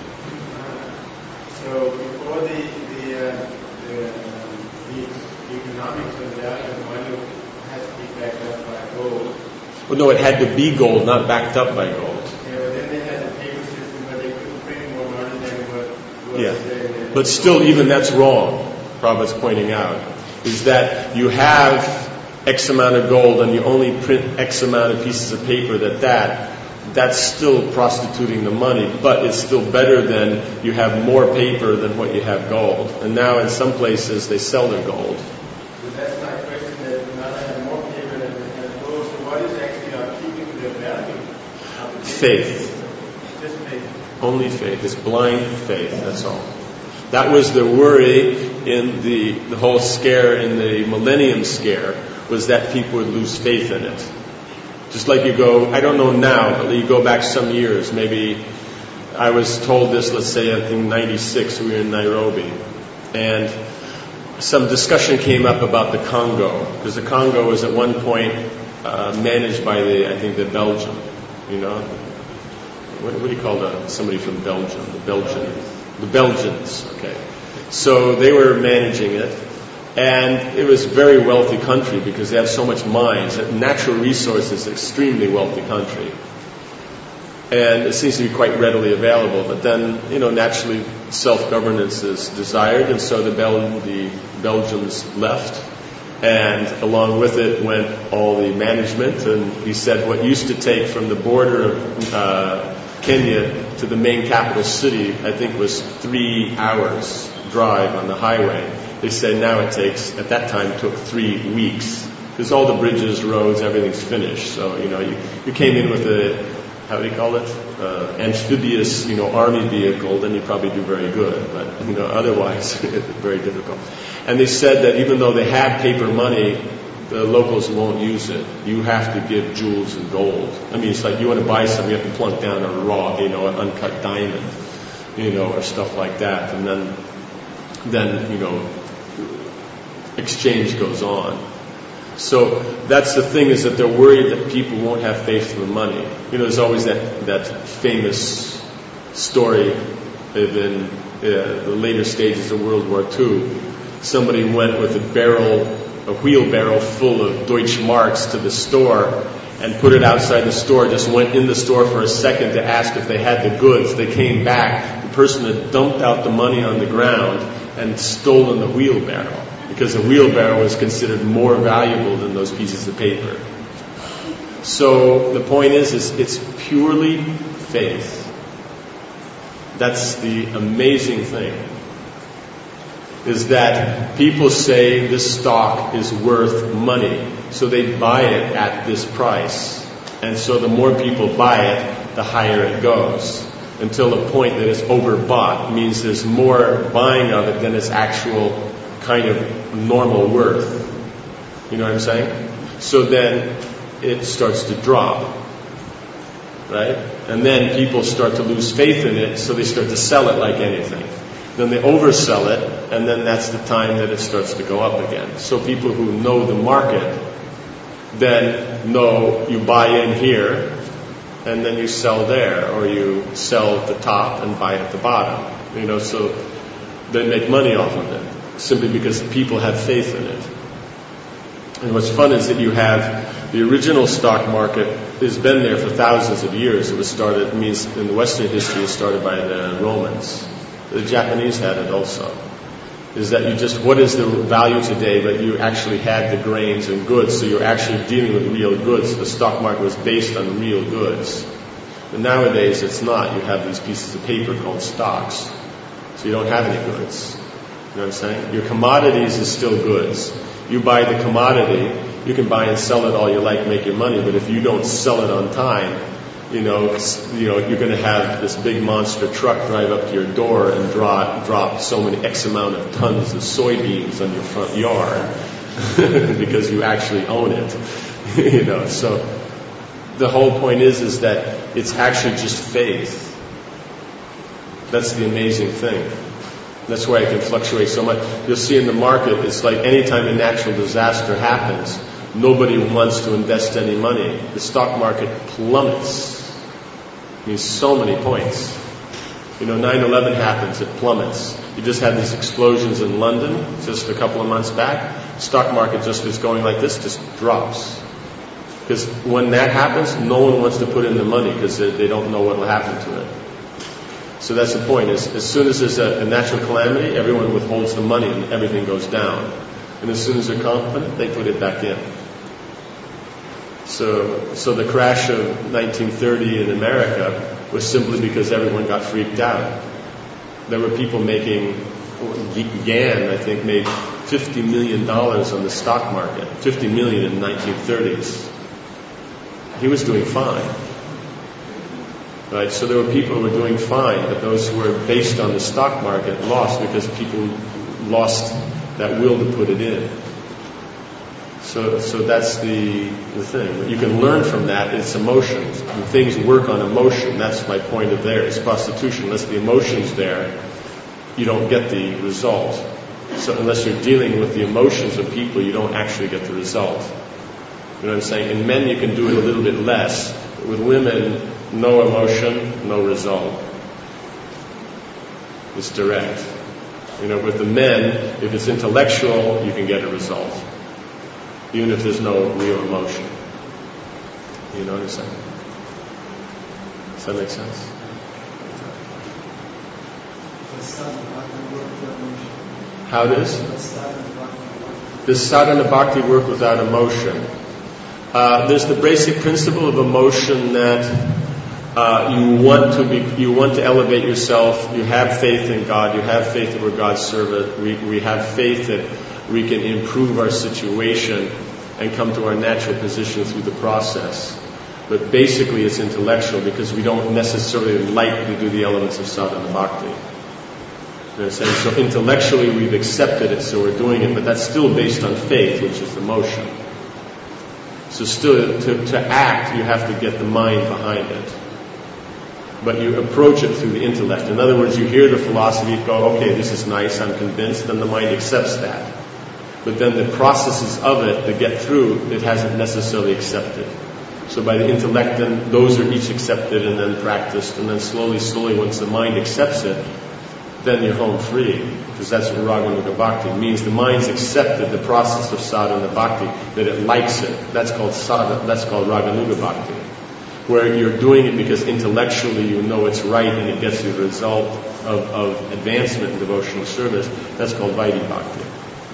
So before the the, uh, the, um, the economics of value of money has to be backed up by gold. Well, no, it had to be gold, not backed up by gold. Yeah, but then they had the paper system, but they couldn't print more money than what was Yeah. there. But still, even that's wrong, Prabhupada's pointing out, is that you have X amount of gold and you only print X amount of pieces of paper, that that that's still prostituting the money, but it's still better than you have more paper than what you have gold. And now in some places they sell their gold. But that's my question, that now they have more paper than they have gold, so what is actually uh, keeping their value? Uh, Faith. Just faith. Only faith. It's blind faith, that's all. That was the worry in the, the whole scare, in the millennium scare, was that people would lose faith in it. Just like you go, I don't know now, but you go back some years, maybe I was told this, let's say, I think ninety-six, we were in Nairobi, and some discussion came up about the Congo, because the Congo was at one point uh, managed by the, I think, the Belgium, you know, what, what do you call the, somebody from Belgium, the Belgian, the Belgians, okay. So they were managing it. And it was a very wealthy country because they have so much mines. Natural resources, extremely wealthy country. And it seems to be quite readily available. But then, you know, naturally self-governance is desired. And so the, Bel- the Belgians left. And along with it went all the management. And he said what used to take from the border of uh, Kenya to the main capital city, I think was three hours drive on the highway. They said now it takes, at that time, it took three weeks. Because all the bridges, roads, everything's finished. So, you know, you, you came in with a, how do you call it? Uh, amphibious, you know, army vehicle, then you probably do very good. But, you know, otherwise, it's very difficult. And they said that even though they have paper money, the locals won't use it. You have to give jewels and gold. I mean, it's like you want to buy something, you have to plunk down a raw, you know, an uncut diamond, you know, or stuff like that. And then, then, you know, exchange goes on. So that's the thing, is that they're worried that people won't have faith in the money. You know, there's always that, that famous story in uh, the later stages of World War Two. Somebody went with a barrel, a wheelbarrow full of Deutschmarks to the store and put it outside the store, just went in the store for a second to ask if they had the goods. They came back, the person had dumped out the money on the ground and stolen the wheelbarrow, because the wheelbarrow was considered more valuable than those pieces of paper. So the point is, is it's purely faith. That's the amazing thing, is that people say this stock is worth money, so they buy it at this price. And so the more people buy it, the higher it goes, until the point that it's overbought. It means there's more buying of it than its actual kind of normal worth. You know what I'm saying? So then it starts to drop, right? And then people start to lose faith in it, so they start to sell it like anything. Then they oversell it, and then that's the time that it starts to go up again. So people who know the market then know you buy in here, and then you sell there, or you sell at the top and buy at the bottom. You know, so they make money off of it, simply because people have faith in it. And what's fun is that you have the original stock market has been there for thousands of years. It was started, it means in the Western history, it was started by the Romans. The Japanese had it also. Is that you just, what is the value today, but you actually had the grains and goods, so you're actually dealing with real goods. The stock market was based on real goods. But nowadays it's not. You have these pieces of paper called stocks. So you don't have any goods. You know what I'm saying? Your commodities is still goods. You buy the commodity, you can buy and sell it all you like, make your money, but if you don't sell it on time, you know, you know, you're going to have this big monster truck drive up to your door and draw, drop so many X amount of tons of soybeans on your front yard because you actually own it. You know, so the whole point is, is that it's actually just faith. That's the amazing thing. That's why it can fluctuate so much. You'll see in the market, it's like anytime a natural disaster happens, nobody wants to invest any money. The stock market plummets. I mean, so many points. You know, nine eleven happens, it plummets. You just had these explosions in London just a couple of months back. Stock market just is going like this, just drops. Because when that happens, no one wants to put in the money because they, they don't know what will happen to it. So that's the point, is as soon as there's a, a natural calamity, everyone withholds the money and everything goes down. And as soon as they're confident, they put it back in. So, so the crash of nineteen thirty in America was simply because everyone got freaked out. There were people making, Gann, I think, made fifty million dollars on the stock market, fifty million in the nineteen thirties. He was doing fine. Right? So there were people who were doing fine, but those who were based on the stock market lost because people lost that will to put it in. So, so that's the, the thing. What you can learn from that is emotions. And things work on emotion. That's my point of there. It's prostitution. Unless the emotion's there, you don't get the result. So unless you're dealing with the emotions of people, you don't actually get the result. You know what I'm saying? In men, you can do it a little bit less. With women, no emotion, no result. It's direct. You know, with the men, if it's intellectual, you can get a result. Even if there's no real emotion. You know what I'm saying? Does that make sense? How does? Does sadhana bhakti work without emotion? Uh, there's the basic principle of emotion that uh, you want to be, you want to elevate yourself. You have faith in God. You have faith that we're God's servant. We, we have faith that we can improve our situation and come to our natural position through the process. But basically it's intellectual because we don't necessarily like to do the elements of sadhana bhakti. You know what I'm saying? So intellectually we've accepted it, so we're doing it, but that's still based on faith, which is emotion. So still, to, to act, you have to get the mind behind it. But you approach it through the intellect. In other words, you hear the philosophy, go, okay, this is nice, I'm convinced, then the mind accepts that. But then the processes of it that get through, it hasn't necessarily accepted. So by the intellect, then those are each accepted and then practiced, and then slowly, slowly, once the mind accepts it, then you're home free. Because that's what Raganuga Bhakti means. The mind's accepted the process of sadhana bhakti, that it likes it. That's called sadhana, that's called Raganuga Bhakti. Where you're doing it because intellectually you know it's right and it gets you the result of, of advancement in devotional service. That's called Vaidhi Bhakti.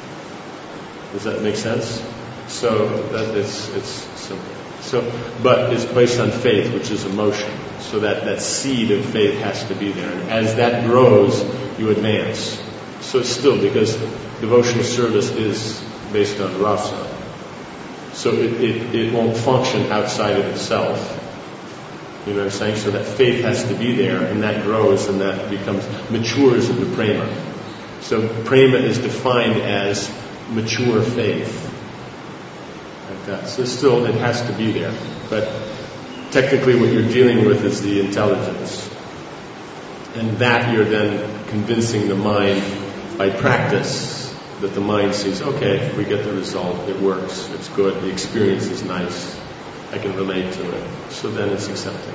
Does that make sense? So that is, it's simple. So, but it's based on faith, which is emotion. So that, that seed of faith has to be there. And as that grows, you advance. So it's still, because devotional service is based on rasa. So it, it, it won't function outside of itself. You know what I'm saying? So that faith has to be there, and that grows, and that becomes, matures into prema. So prema is defined as mature faith. Like that. So still, it has to be there. But technically what you're dealing with is the intelligence. And that you're then convincing the mind by practice, that the mind sees, okay, we get the result, it works, it's good, the experience is nice. I can relate to it. So then it's accepting.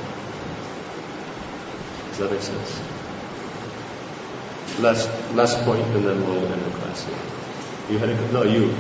Does that make sense? Last last point, and then we'll end the class here. You had a good, no, you.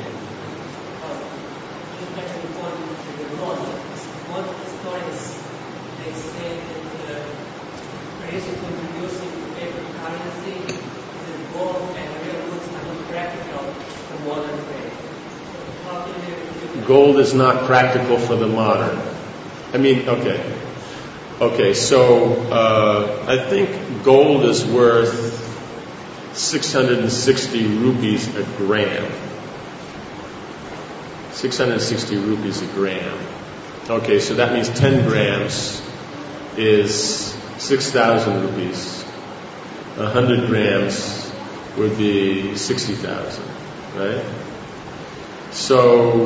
What stories they say that uh, basically reducing paper currency, the gold and real goods are not practical for modern day. How can you do Gold is not practical for the modern. I mean, okay. Okay, so uh, I think gold is worth six hundred sixty rupees a gram. six hundred sixty rupees a gram. Okay, so that means ten grams is six thousand rupees. one hundred grams would be sixty thousand, right? So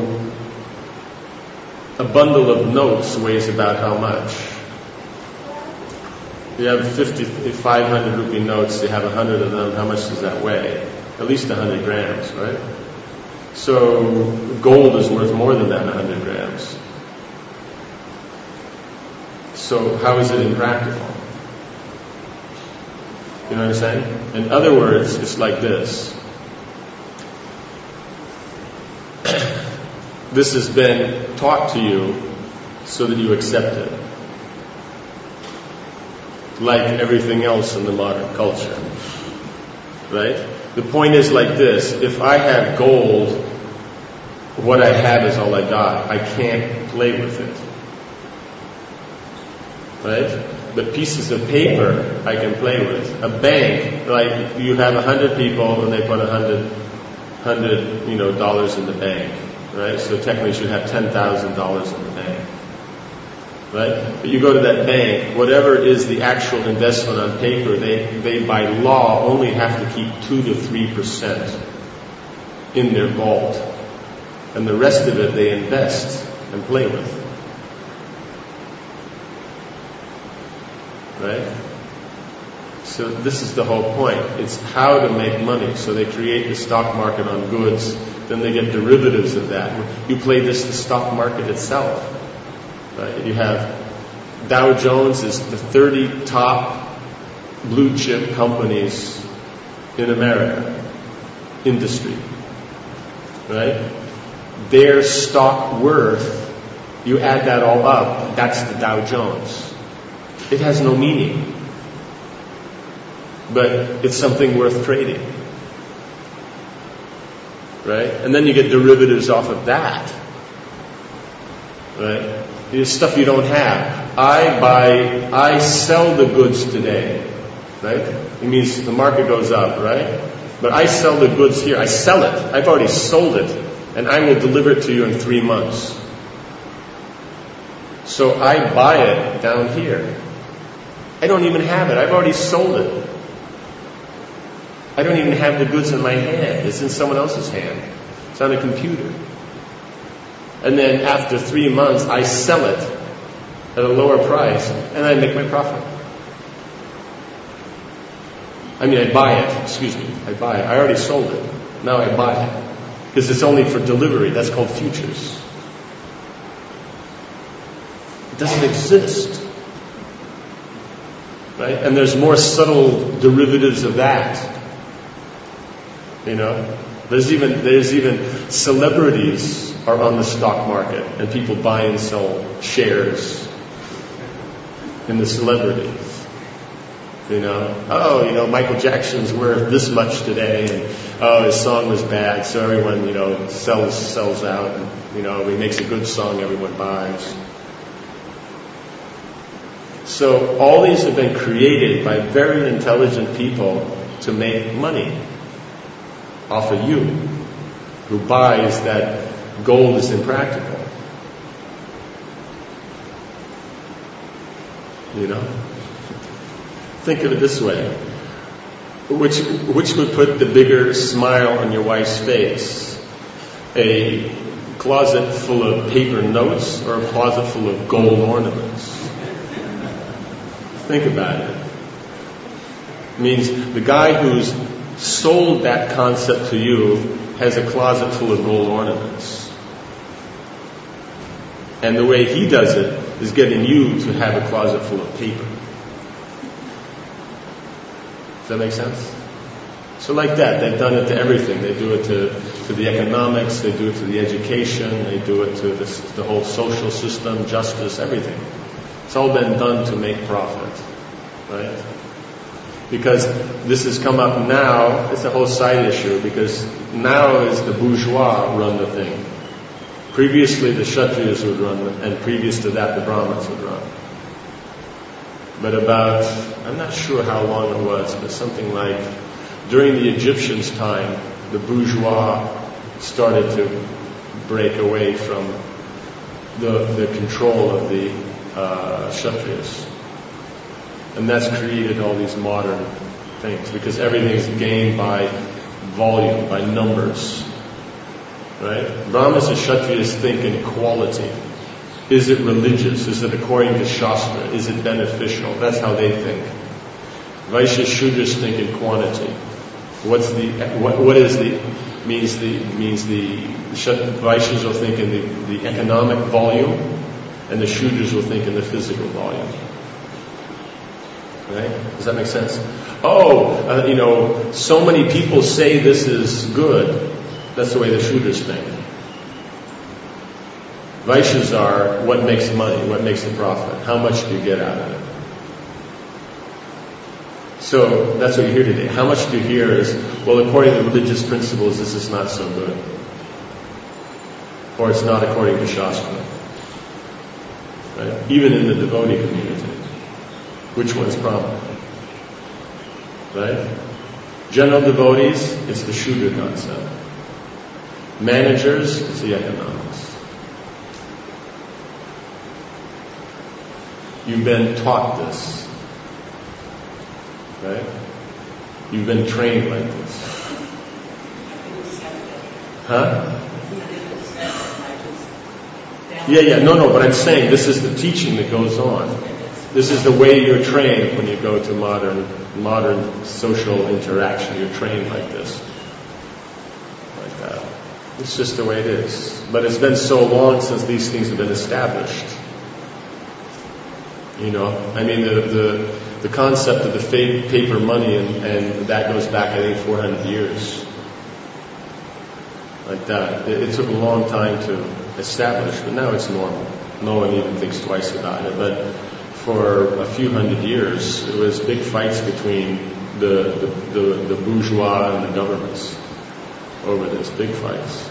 a bundle of notes weighs about how much? You have fifty, five hundred rupee notes, you have one hundred of them, how much does that weigh? At least one hundred grams, right? So gold is worth more than that, one hundred grams. So how is it impractical? You know what I'm saying? In other words, it's like this. This has been taught to you so that you accept it. Like everything else in the modern culture. Right? The point is like this. If I have gold, what I have is all I got. I can't play with it. Right? But pieces of paper I can play with. A bank, like you have a hundred people and they put a hundred, hundred, you know, dollars in the bank. Right? So technically you should have ten thousand dollars in the bank. Right? But you go to that bank, whatever is the actual investment on paper, they, they by law only have to keep two to three percent in their vault. And the rest of it they invest and play with. Right? So this is the whole point. It's how to make money. So they create the stock market on goods, then they get derivatives of that. You play this the stock market itself. Right? You have Dow Jones is the thirty top blue chip companies in America, industry. Right? Their stock worth, you add that all up, that's the Dow Jones. It has no meaning. But it's something worth trading. Right? And then you get derivatives off of that. Right? It's stuff you don't have. I buy, I sell the goods today. Right? It means the market goes up, right? But I sell the goods here. I sell it. I've already sold it. And I will deliver it to you in three months. So I buy it down here. I don't even have it. I've already sold it. I don't even have the goods in my hand. It's in someone else's hand. It's on a computer. And then after three months, I sell it at a lower price, and I make my profit. I mean, I buy it. Excuse me. I buy it. I already sold it. Now I buy it. Because it's only for delivery. That's called futures. It doesn't exist. Right? And there's more subtle derivatives of that. You know? There's even, there's even celebrities are on the stock market and people buy and sell shares in the celebrities. You know? Oh, you know, Michael Jackson's worth this much today and oh, his song was bad, so everyone, you know, sells, sells out and, you know, he makes a good song, everyone buys. So all these have been created by very intelligent people to make money off of you, who buys that gold is impractical. You know? Think of it this way. Which, which would put the bigger smile on your wife's face? A closet full of paper notes or a closet full of gold ornaments? Think about it. It means the guy who's sold that concept to you has a closet full of gold ornaments. And the way he does it is getting you to have a closet full of paper. Does that make sense? So like that, they've done it to everything. They do it to, to the economics, they do it to the education, they do it to this, the whole social system, justice, everything. It's all been done to make profit, right? Because this has come up now, it's a whole side issue, because now is the bourgeois run the thing. Previously the Kshatriyas would run, and previous to that the Brahmins would run. But about, I'm not sure how long it was, but something like, during the Egyptians' time, the bourgeois started to break away from the, the control of the uh, Kshatriyas. And that's created all these modern things, because everything is gained by volume, by numbers. Right? Brahmanas and Kshatriyas think in quality. Is it religious? Is it according to Shastra? Is it beneficial? That's how they think. Vaishyas, Shudras think in quantity. What's the what? What is the means the means the Vaishyas will think in the, the economic volume, and the Shudras will think in the physical volume. Right? Does that make sense? Oh, uh, you know, so many people say this is good. That's the way the Shudras think. Vaishyas are what makes money, what makes the profit, how much do you get out of it. So that's what you hear today. How much do you hear is, well, according to religious principles, this is not so good. Or it's not according to Shastra. Right? Even in the devotee community. Which one's prominent? Right? General devotees, it's the Shudra concept. Managers, it's the economics. You've been taught this. Right? You've been trained like this. Huh? Yeah, yeah, no, no, but I'm saying this is the teaching that goes on. This is the way you're trained when you go to modern modern social interaction. You're trained like this. Like that. It's just the way it is. But it's been so long since these things have been established. You know, I mean, the the, the concept of the fa- paper money, and, and that goes back, I think, four hundred years. Like that. It, it took a long time to establish, but now it's normal. No one even thinks twice about it. But for a few hundred years, it was big fights between the the, the, the bourgeois and the governments over this, big fights.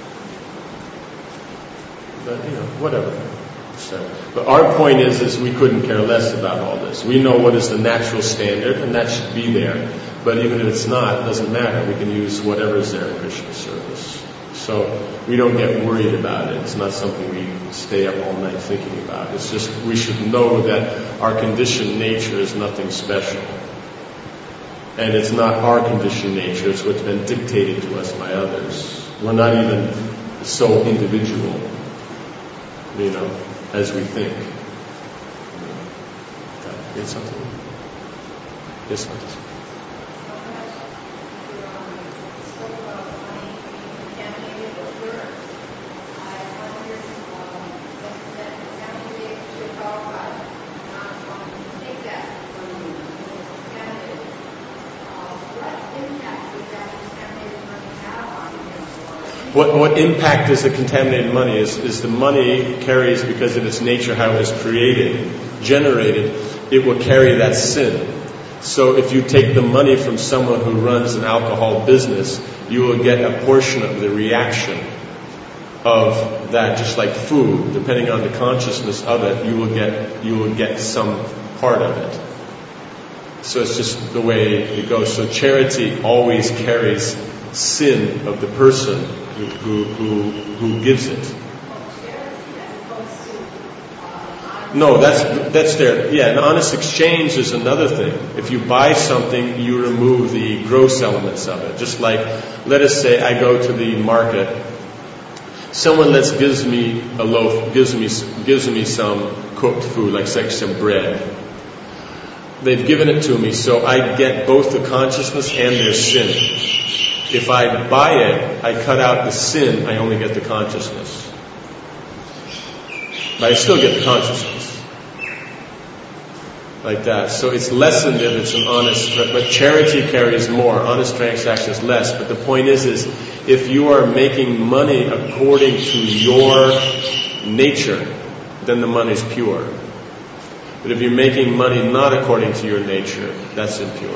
But, you know, whatever. So, but our point is, is we couldn't care less about all this. We know what is the natural standard, and that should be there. But even if it's not, it doesn't matter. We can use whatever is there in Krishna service. So we don't get worried about it. It's not something we stay up all night thinking about. It's just we should know that our conditioned nature is nothing special. And it's not our conditioned nature. It's what's been dictated to us by others. We're not even so individual, you know, as we think. Get something? Yes, something. What, what impact does the contaminated money is, is the money carries, because of its nature, how it was created, generated, it will carry that sin. So if you take the money from someone who runs an alcohol business, you will get a portion of the reaction of that, just like food. Depending on the consciousness of it, you will get, you will get some part of it. So it's just the way it goes. So charity always carries sin of the person who who who, who gives it. No, that's that's there. Yeah, an honest exchange is another thing. If you buy something, you remove the gross elements of it. Just like, let us say I go to the market, someone lets gives me a loaf, gives me gives me some cooked food, like say some bread. They've given it to me, so I get both the consciousness and their sin. If I buy it, I cut out the sin, I only get the consciousness. But I still get the consciousness. Like that. So it's lessened if it's an honest, but charity carries more. Honest transaction is less. But the point is, is if you are making money according to your nature, then the money is pure. But if you're making money not according to your nature, that's impure.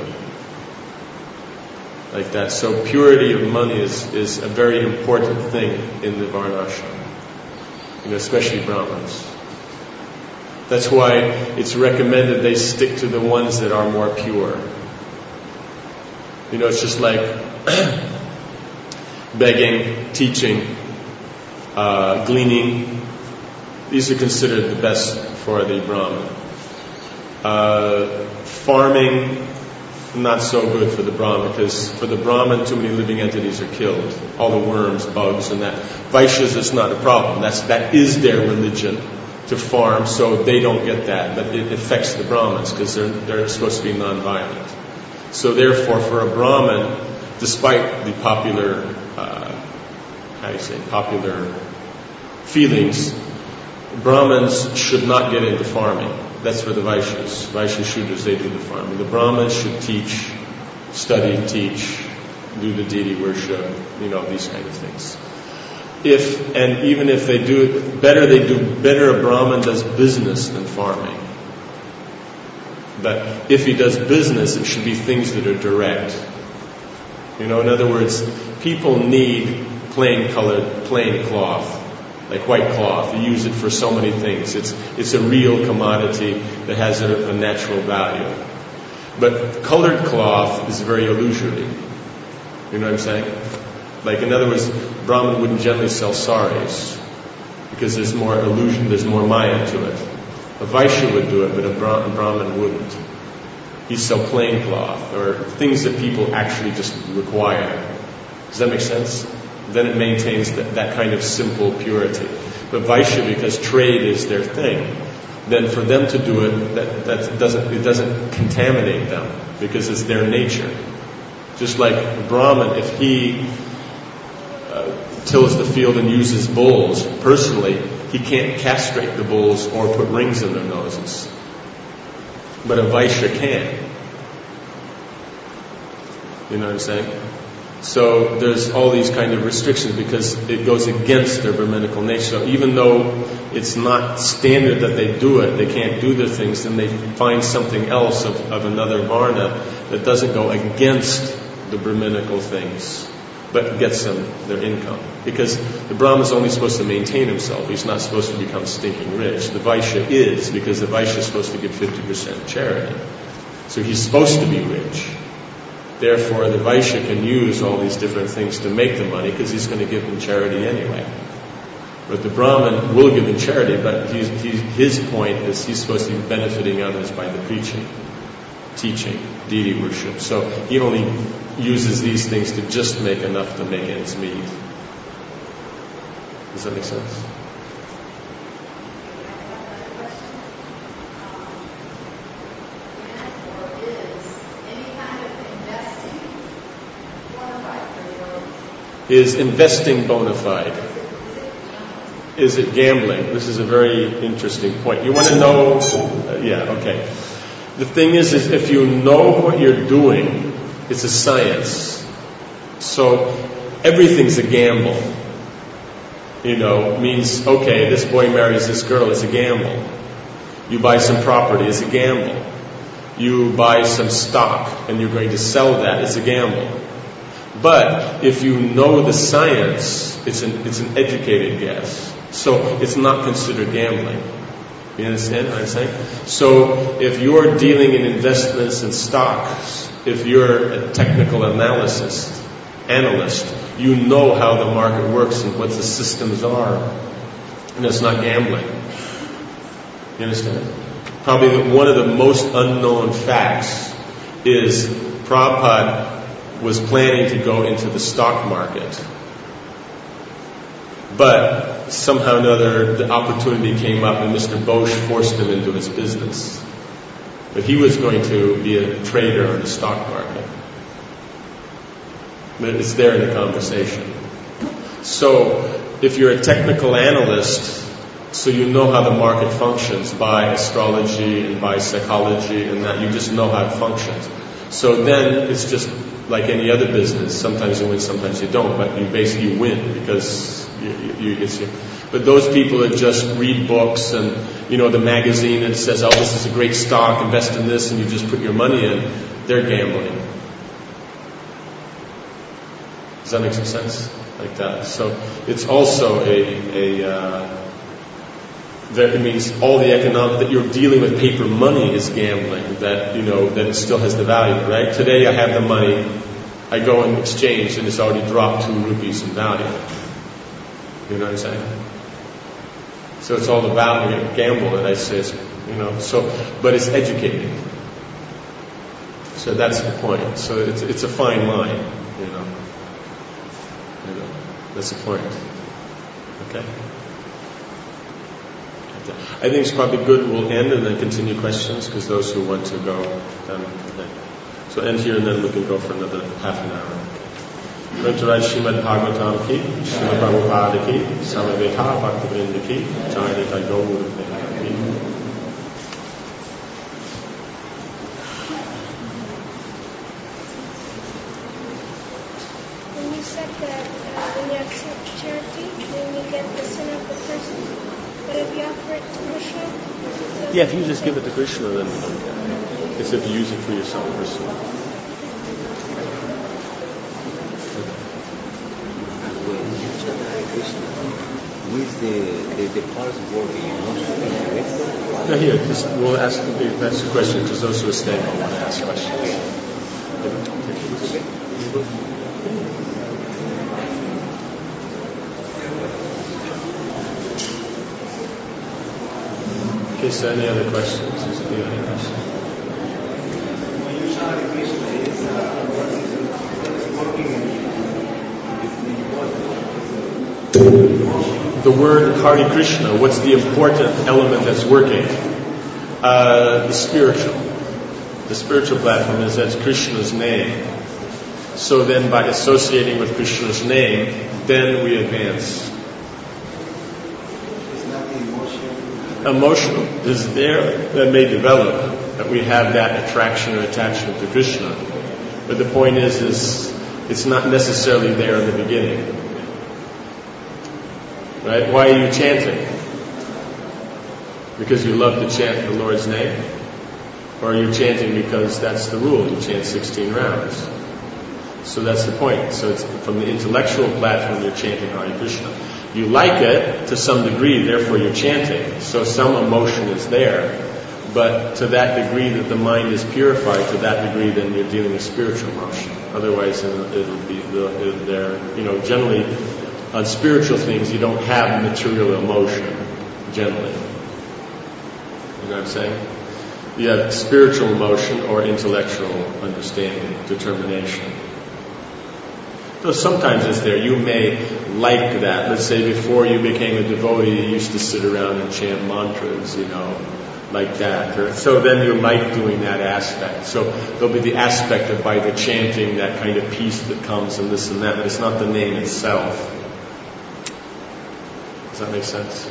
Like that. So purity of money is, is a very important thing in the Varnashram. You know, especially Brahmins. That's why it's recommended they stick to the ones that are more pure. You know, it's just like begging, teaching, uh, gleaning. These are considered the best for the Brahmin. Uh, farming, not so good for the Brahmin, because for the Brahmin, too many living entities are killed. All the worms, bugs, and that. Vaishyas is not a problem. That's, that is their religion, to farm, so they don't get that. But it affects the Brahmins, because they're, they're supposed to be non-violent. So therefore, for a Brahmin, despite the popular, uh, how do you say, popular feelings, Brahmins should not get into farming. That's for the Vaishyas. Vaishya Shudras, they do the farming. The Brahmins should teach, study, teach, do the deity worship, you know, these kind of things. If, and even if they do it better, they do better, a Brahmin does business than farming. But if he does business, it should be things that are direct. You know, in other words, people need plain colored, plain cloth. Like white cloth, you use it for so many things. It's it's a real commodity that has a, a natural value. But colored cloth is very illusory. You know what I'm saying? Like, in other words, Brahmin wouldn't generally sell saris because there's more illusion, there's more maya to it. A Vaishya would do it, but a Brahmin wouldn't. He'd sell plain cloth or things that people actually just require. Does that make sense? Then it maintains that, that kind of simple purity. But Vaishya, because trade is their thing, then for them to do it, that, that doesn't, it doesn't contaminate them because it's their nature. Just like a Brahmin, if he uh, tills the field and uses bulls, personally, he can't castrate the bulls or put rings in their noses. But a Vaishya can. You know what I'm saying? So there's all these kind of restrictions because it goes against their Brahminical nature. So even though it's not standard that they do it, they can't do their things, then they find something else of, of another Varna that doesn't go against the Brahminical things, but gets them their income. Because the Brahmin is only supposed to maintain himself. He's not supposed to become stinking rich. The Vaishya is, because the Vaishya is supposed to give fifty percent charity. So he's supposed to be rich. Therefore, the Vaishya can use all these different things to make the money because he's going to give them charity anyway. But the Brahmin will give them charity, but he's, he's, his point is he's supposed to be benefiting others by the preaching, teaching, deity worship. So he only uses these things to just make enough to make ends meet. Does that make sense? Is investing bona fide? Is it gambling? This is a very interesting point. You want to know? Uh, yeah, okay. The thing is, is if you know what you're doing, it's a science. So everything's a gamble. You know, means, okay, this boy marries this girl, it's a gamble. You buy some property, it's a gamble. You buy some stock and you're going to sell that, it's a gamble. But if you know the science, it's an it's an educated guess. So it's not considered gambling. You understand what I'm saying? So if you're dealing in investments and stocks, if you're a technical analysis analyst, you know how the market works and what the systems are, and it's not gambling. You understand? Probably one of the most unknown facts is Prabhupada was planning to go into the stock market. But somehow or another, the opportunity came up and Mister Bosch forced him into his business. But he was going to be a trader in the stock market. But it's there in the conversation. So, if you're a technical analyst, So you know how the market functions by astrology and by psychology and that. You just know how it functions. So then it's just like any other business. Sometimes you win, sometimes you don't, but you basically win because you, you, it's your, but those people that just read books and, you know, the magazine that says, oh, this is a great stock, invest in this, and you just put your money in, they're gambling. Does that make some sense? Like that. So it's also a, a uh, that it means all the economic, that you're dealing with paper money is gambling, that, you know, that it still has the value, right? Today I have the money, I go and exchange, and it's already dropped two rupees in value. You know what I'm saying? So it's all about, you know, gamble, and I say, it's, you know, so, but it's educating. So that's the point. So it's, it's a fine line, you know. You know, that's the point. Okay? I think it's probably good we'll end and then continue questions, because those who want to go, um, okay. So end here and then we can go for another half an hour. Grantaraj Srimad Bhagavatam ki, Srimad Prabhupada ki, Samaveta Bhaktivinoda ki, Jayadita Gaur ki. When you said that uh, when you accept charity, then you get the sin of the person. But if you offer it to Krishna? Yeah, if you just give it to Krishna, then it's if you use it for yourself personally. With the, the, the first word, you know, No, here, just, we'll ask, that's the question, because those who are staying will want to ask questions. Okay, so any other questions? Is there any other questions? When you chant Krishna, is uh, working in The word Hare Krishna, what's the important element that's working? Uh, the spiritual. The spiritual platform is that's Krishna's name. So then by associating with Krishna's name, then we advance. Emotional is there, that may develop, that we have that attraction or attachment to Krishna. But the point is, is it's not necessarily there in the beginning. Right? Why are you chanting? Because you love to chant the Lord's name? Or are you chanting because that's the rule, you chant sixteen rounds? So that's the point. So it's from the intellectual platform, you're chanting Hare Krishna. You like it to some degree, therefore you're chanting. So some emotion is there, but to that degree that the mind is purified, to that degree then you're dealing with spiritual emotion. Otherwise it'll, it'll be the, it'll, there. You know, generally on spiritual things you don't have material emotion. Generally, you know what I'm saying? You have spiritual emotion or intellectual understanding, determination. So sometimes it's there. You may like that. Let's say before you became a devotee, you used to sit around and chant mantras, you know, like that. Or, so then you like doing that aspect. So there'll be the aspect of by the chanting, that kind of peace that comes and this and that, but it's not the name itself. Does that make sense?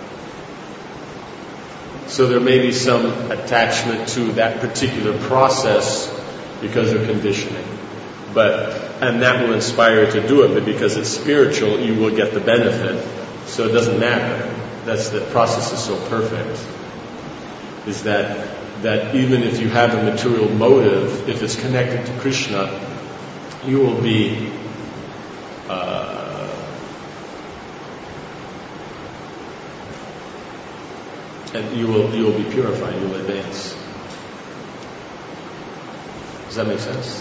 So there may be some attachment to that particular process because of conditioning. But, and that will inspire you to do it, but because it's spiritual, you will get the benefit. So it doesn't matter. That's the process is so perfect. Is that, that even if you have a material motive, if it's connected to Krishna, you will be, uh, and you will, you will be purified, you will advance. Does that make sense?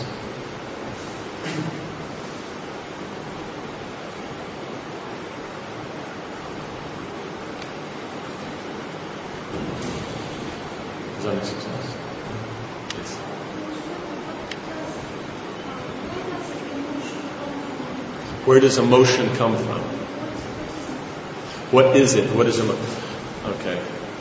Does that make sense? Yes. Where does emotion come from? What is it? What is emotion? Okay.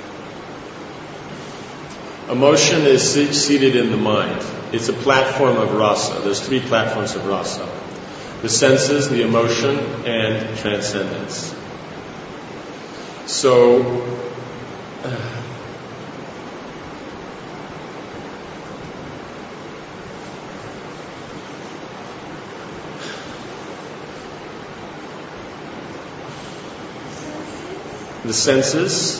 Emotion is seated in the mind. It's a platform of rasa. There's three platforms of rasa. The senses, the emotion, and transcendence. So, uh, the senses,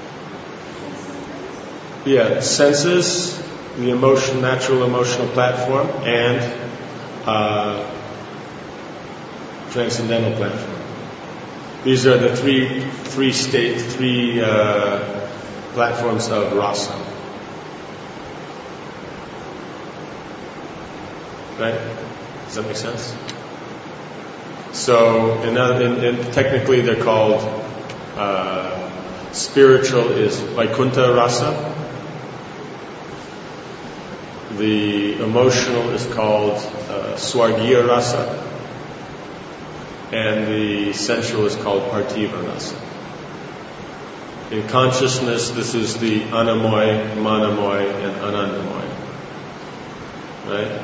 yeah, senses, the emotion, natural emotional platform, and uh, transcendental platform. These are the three, three state, three uh, platforms of rasa. Right? Does that make sense? So, in, in, in, technically, they're called. Uh, spiritual is Vaikuntha rasa. The emotional is called uh, Swargiya rasa. And the sensual is called Parthiva rasa. In consciousness, this is the Anamoy, Manamoy, and Anandamoy. Right?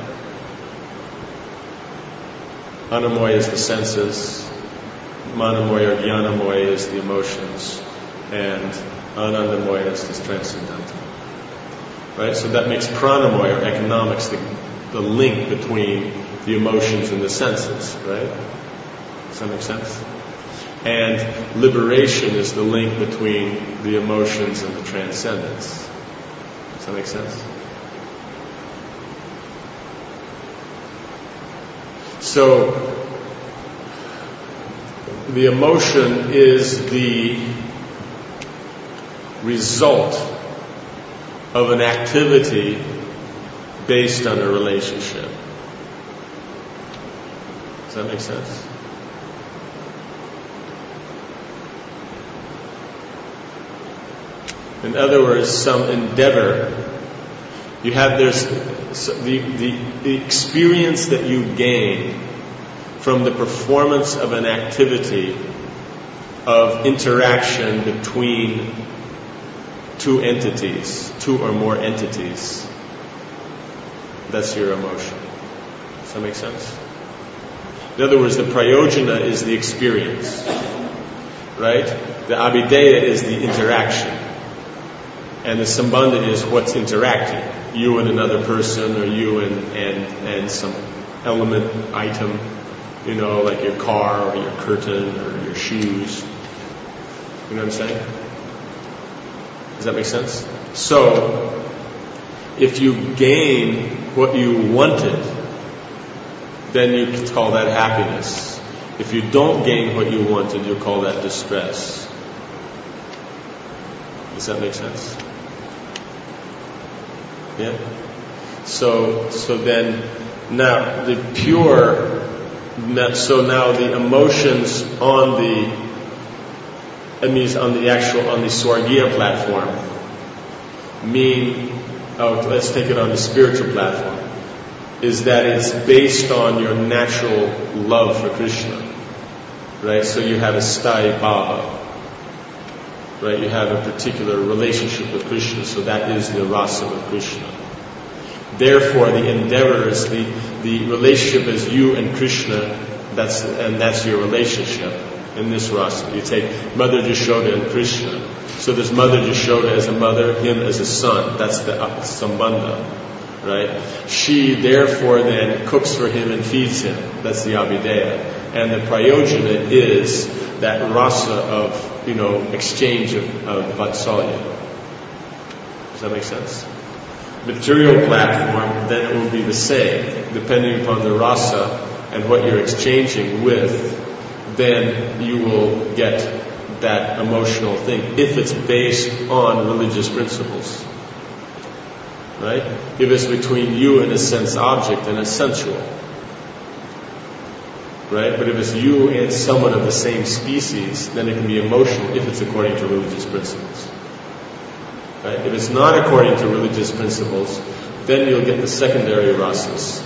Anamoy is the senses. Manamoy or Jnanamoy is the emotions, and Anandamoy is the transcendental. Right? So that makes Pranamoy or economics the, the link between the emotions and the senses. Right? Does that make sense? And liberation is the link between the emotions and the transcendence. Does that make sense? So, the emotion is the result of an activity based on a relationship. Does that make sense? In other words, some endeavor. You have there's the, the, the experience that you gain from the performance of an activity of interaction between two entities, two or more entities. That's your emotion. Does that make sense? In other words, the prayojana is the experience, right? The abhideya is the interaction. And the sambandha is what's interacting. You and another person, or you and, and, and some element, item, you know, like your car or your curtain or your shoes. You know what I'm saying? Does that make sense? So, if you gain what you wanted, then you can call that happiness. If you don't gain what you wanted, you call that distress. Does that make sense? Yeah? So, so then, now, the pure, so now the emotions on the, that means on the actual, on the Swargiya platform, mean, oh, let's take it on the spiritual platform, is that it's based on your natural love for Krishna. Right? So you have a sthāyi bhava. Right? You have a particular relationship with Krishna, so that is the rasa of Krishna. Therefore, the endeavor is the, the relationship is you and Krishna, that's, and that's your relationship in this rasa. You take Mother Yashoda and Krishna. So there's Mother Yashoda as a mother, him as a son. That's the sambandha. Right? She therefore then cooks for him and feeds him. That's the abhideya. And the prayojana is that rasa of, you know, exchange of, of vatsalya. Does that make sense? Material platform, then it will be the same. Depending upon the rasa and what you're exchanging with, then you will get that emotional thing, if it's based on religious principles. Right? If it's between you and a sense object, then it's sensual. Right? But if it's you and someone of the same species, then it can be emotional if it's according to religious principles. Right? If it's not according to religious principles, then you'll get the secondary rasas.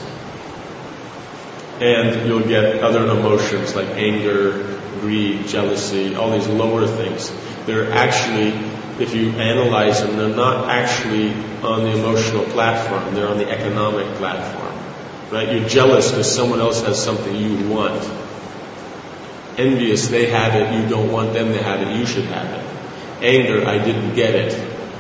And you'll get other emotions like anger, greed, jealousy, all these lower things. They're actually, if you analyze them, they're not actually on the emotional platform, they're on the economic platform. Right? You're jealous because someone else has something you want. Envious, they have it, you don't want them to have it, you should have it. Anger, I didn't get it.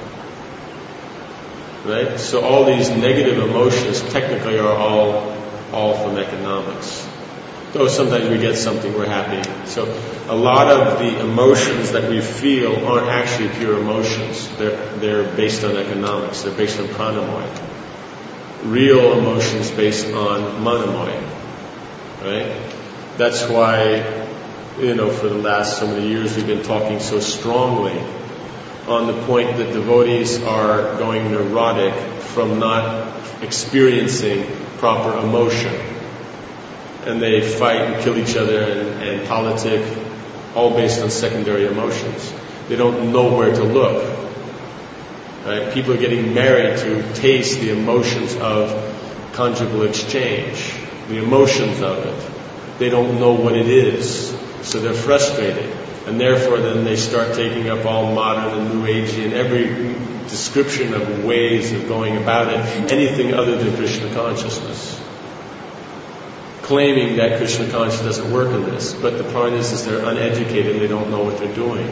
Right? So all these negative emotions technically are all all from economics. Though sometimes we get something, we're happy. So a lot of the emotions that we feel aren't actually pure emotions. They're, they're based on economics. They're based on pranamoy. Real emotions based on manamoy. Right? That's why, you know, for the last so many years we've been talking so strongly on the point that devotees are going neurotic from not experiencing proper emotion. And they fight and kill each other and, and politic, all based on secondary emotions. They don't know where to look. Right? People are getting married to taste the emotions of conjugal exchange, the emotions of it. They don't know what it is, so they're frustrated. And therefore then they start taking up all modern and new agey and every description of ways of going about it, anything other than Krishna consciousness. Claiming that Krishna consciousness doesn't work in this, but the point is, is they're uneducated and they don't know what they're doing.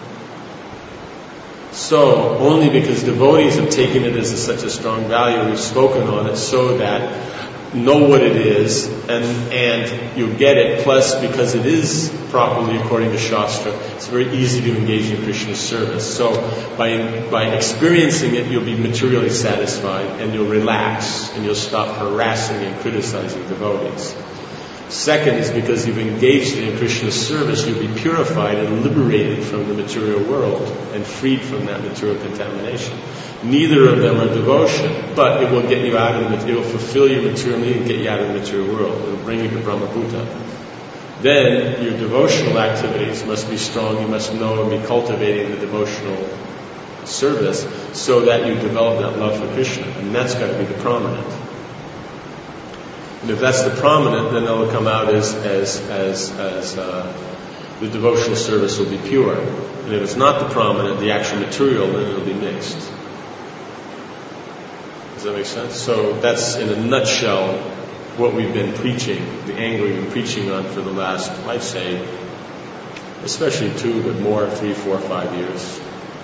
So, only because devotees have taken it as a, such a strong value, we've spoken on it so that know what it is and and you'll get it, plus because it is properly according to Shastra, it's very easy to engage in Krishna's service. So by by experiencing it, you'll be materially satisfied and you'll relax and you'll stop harassing and criticizing devotees. Second is because you've engaged in Krishna's service, you'll be purified and liberated from the material world and freed from that material contamination. Neither of them are devotion, but it will get you out of the, it will fulfill your material need and get you out of the material world. It will bring you to Brahmabhuta. Then your devotional activities must be strong. You must know and be cultivating the devotional service so that you develop that love for Krishna. And that's got to be the prominent. And if that's the prominent, then it'll come out as as as as uh, the devotional service will be pure. And if it's not the prominent, the actual material, then it'll be mixed. Does that make sense? So that's in a nutshell what we've been preaching, the angle we've been preaching on for the last, I'd say, especially two, but more, three, four, five years.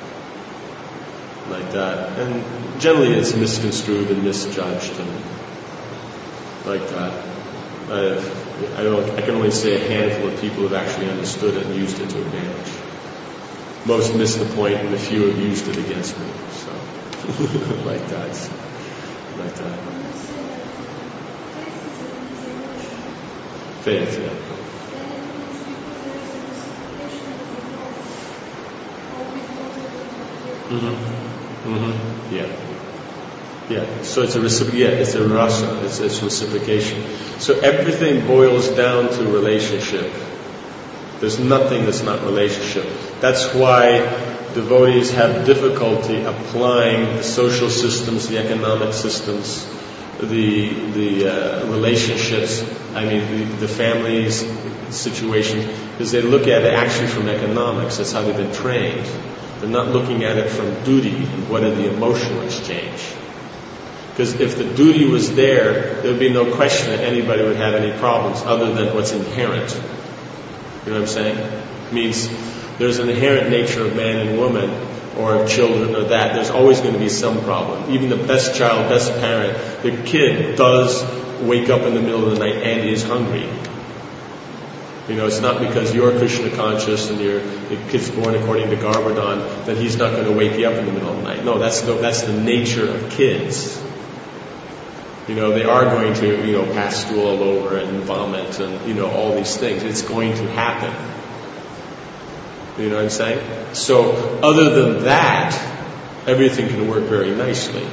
Like that. And generally it's misconstrued and misjudged and like that. Uh, I, don't, I can only say a handful of people have actually understood it and used it to advantage. Most missed the point and a few have used it against me. So, like that. Like that. Faith, yeah. Mm-hmm. Mm-hmm. Yeah. Yeah. So it's a recipro- yeah, it's a rasa, it's, it's reciprocation. So everything boils down to relationship. There's nothing that's not relationship. That's why devotees have difficulty applying the social systems, the economic systems, the the uh, relationships, I mean the, the families situation, because they look at it actually from economics. That's how they've been trained. They're not looking at it from duty and what are the emotional exchange. Because if the duty was there, there would be no question that anybody would have any problems other than what's inherent. You know what I'm saying? It means there's an inherent nature of man and woman, or of children, or that. There's always going to be some problem. Even the best child, best parent, the kid does wake up in the middle of the night and is hungry. You know, it's not because you're Krishna conscious and your the kid's born according to Garbhodhan that he's not going to wake you up in the middle of the night. No, that's the, that's the nature of kids. You know, they are going to, you know, pass stool all over and vomit and, you know, all these things. It's going to happen. You know what I'm saying? So, other than that, everything can work very nicely.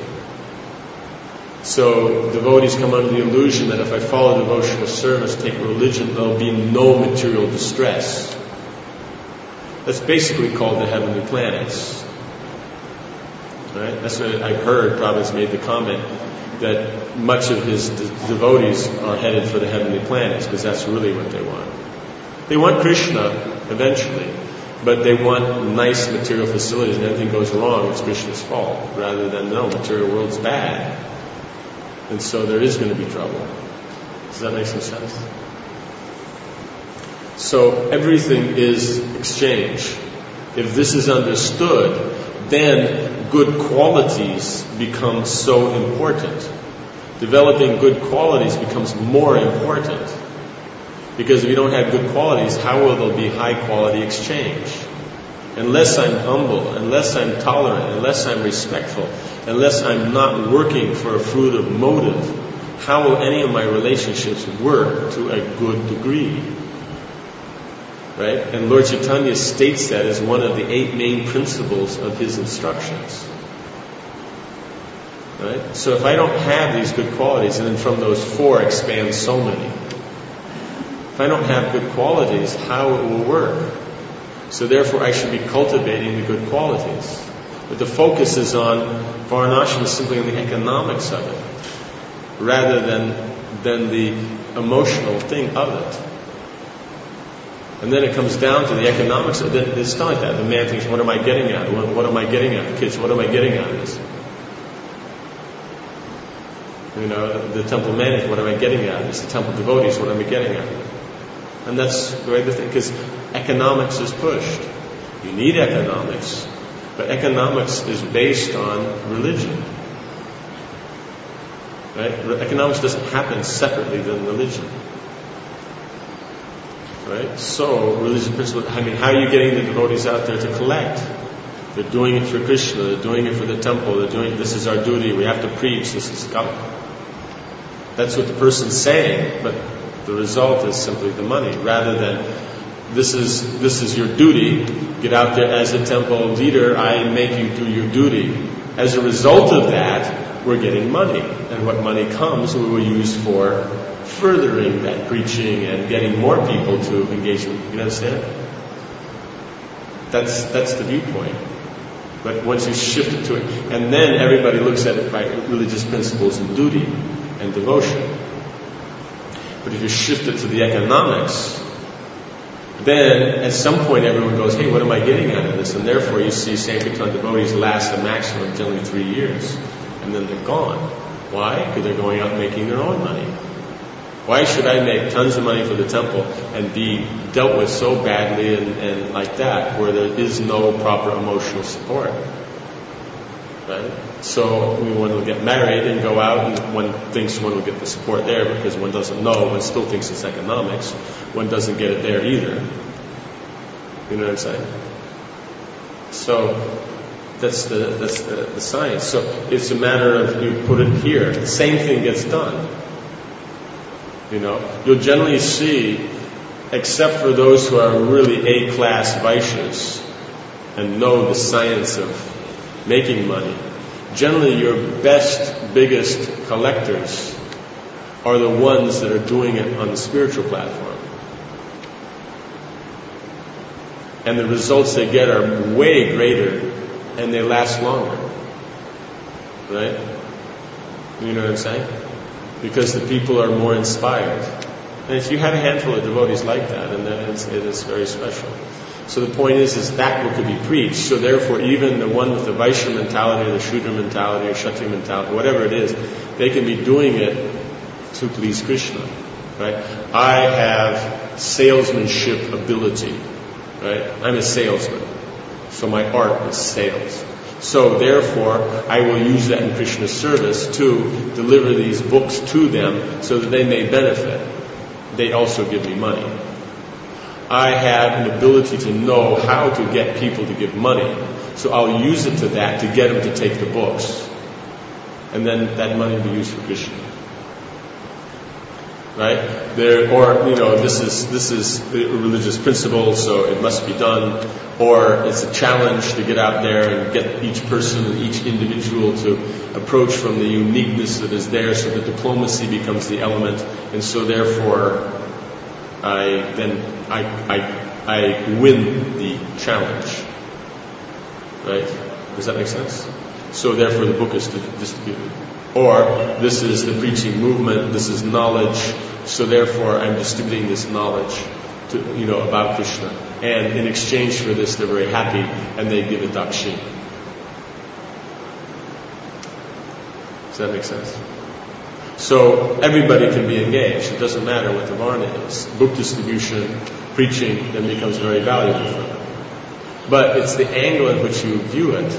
So, devotees come under the illusion that if I follow devotional service, take religion, there'll be no material distress. That's basically called the heavenly planets. Right? That's what I've heard. Prabhupada's made the comment that much of his de- devotees are headed for the heavenly planets because that's really what they want. They want Krishna eventually, but they want nice material facilities, and everything goes wrong, it's Krishna's fault, rather than, no, material world's bad. And so there is going to be trouble. Does that make some sense? So everything is exchange. If this is understood, then good qualities become so important. Developing good qualities becomes more important. Because if you don't have good qualities, how will there be high quality exchange? Unless I'm humble, unless I'm tolerant, unless I'm respectful, unless I'm not working for a fruit of motive, how will any of my relationships work to a good degree? Right? And Lord Chaitanya states that as one of the eight main principles of his instructions. Right? So if I don't have these good qualities, and then from those four expand so many. If I don't have good qualities, how it will work? So therefore I should be cultivating the good qualities. But the focus is on Varnashram, simply on the economics of it, rather than, than the emotional thing of it. And then it comes down to the economics. Then it's not like that. The man thinks, what am I getting at? What, what am I getting at? The kids, what am I getting at this? You know, the temple manager, what am I getting at? It's the temple devotees, what am I getting at? And that's the way to think, because economics is pushed. You need economics, but economics is based on religion. Right? Economics doesn't happen separately than religion. Right? So, religious principle, I mean, how are you getting the devotees out there to collect? They're doing it for Krishna, they're doing it for the temple, they're doing, this is our duty, we have to preach, this is God. That's what the person's saying, but the result is simply the money, rather than this is this is your duty, get out there as a temple leader, I make you do your duty. As a result of that, we're getting money. And what money comes, we will use for furthering that preaching and getting more people to engage in. You understand? That's that's the viewpoint. But once you shift it to it, and then everybody looks at it by religious principles and duty and devotion. But if you shift it to the economics, then at some point everyone goes, hey, what am I getting out of this? And therefore you see Sankirtan devotees last a maximum of generally three years. And then they're gone. Why? Because they're going out making their own money. Why should I make tons of money for the temple and be dealt with so badly and, and like that, where there is no proper emotional support? Right? So we want to get married and go out, and one thinks one will get the support there because one doesn't know, one still thinks it's economics, one doesn't get it there either. You know what I'm saying? So that's the that's the, the science. So it's a matter of you put it here. The same thing gets done. You know, you'll generally see, except for those who are really A-class Vaishyas and know the science of making money, generally your best, biggest collectors are the ones that are doing it on the spiritual platform. And the results they get are way greater and they last longer. Right? You know what I'm saying? Because the people are more inspired. And if you had a handful of devotees like that, and then it's, it is very special. So the point is, is that what could be preached. So therefore, even the one with the Vaishya mentality, or the Shudra mentality, or Kshatriya mentality, whatever it is, they can be doing it to please Krishna. Right? I have salesmanship ability. Right? I'm a salesman. So my art is sales. So therefore, I will use that in Krishna's service to deliver these books to them so that they may benefit. They also give me money. I have an ability to know how to get people to give money. So I'll use it to that to get them to take the books. And then that money will be used for Krishna. Right? There, or, you know, this is, this is a religious principle, so it must be done. Or it's a challenge to get out there and get each person and each individual to approach from the uniqueness that is there, so that diplomacy becomes the element. And so therefore, I then, I, I, I win the challenge. Right? Does that make sense? So therefore the book is distributed. Or this is the preaching movement, this is knowledge, so therefore I'm distributing this knowledge to, you know, about Krishna. And in exchange for this, they're very happy and they give a dakshina. Does that make sense? So everybody can be engaged. It doesn't matter what the varna is. Book distribution, preaching then becomes very valuable for them. But it's the angle in which you view it,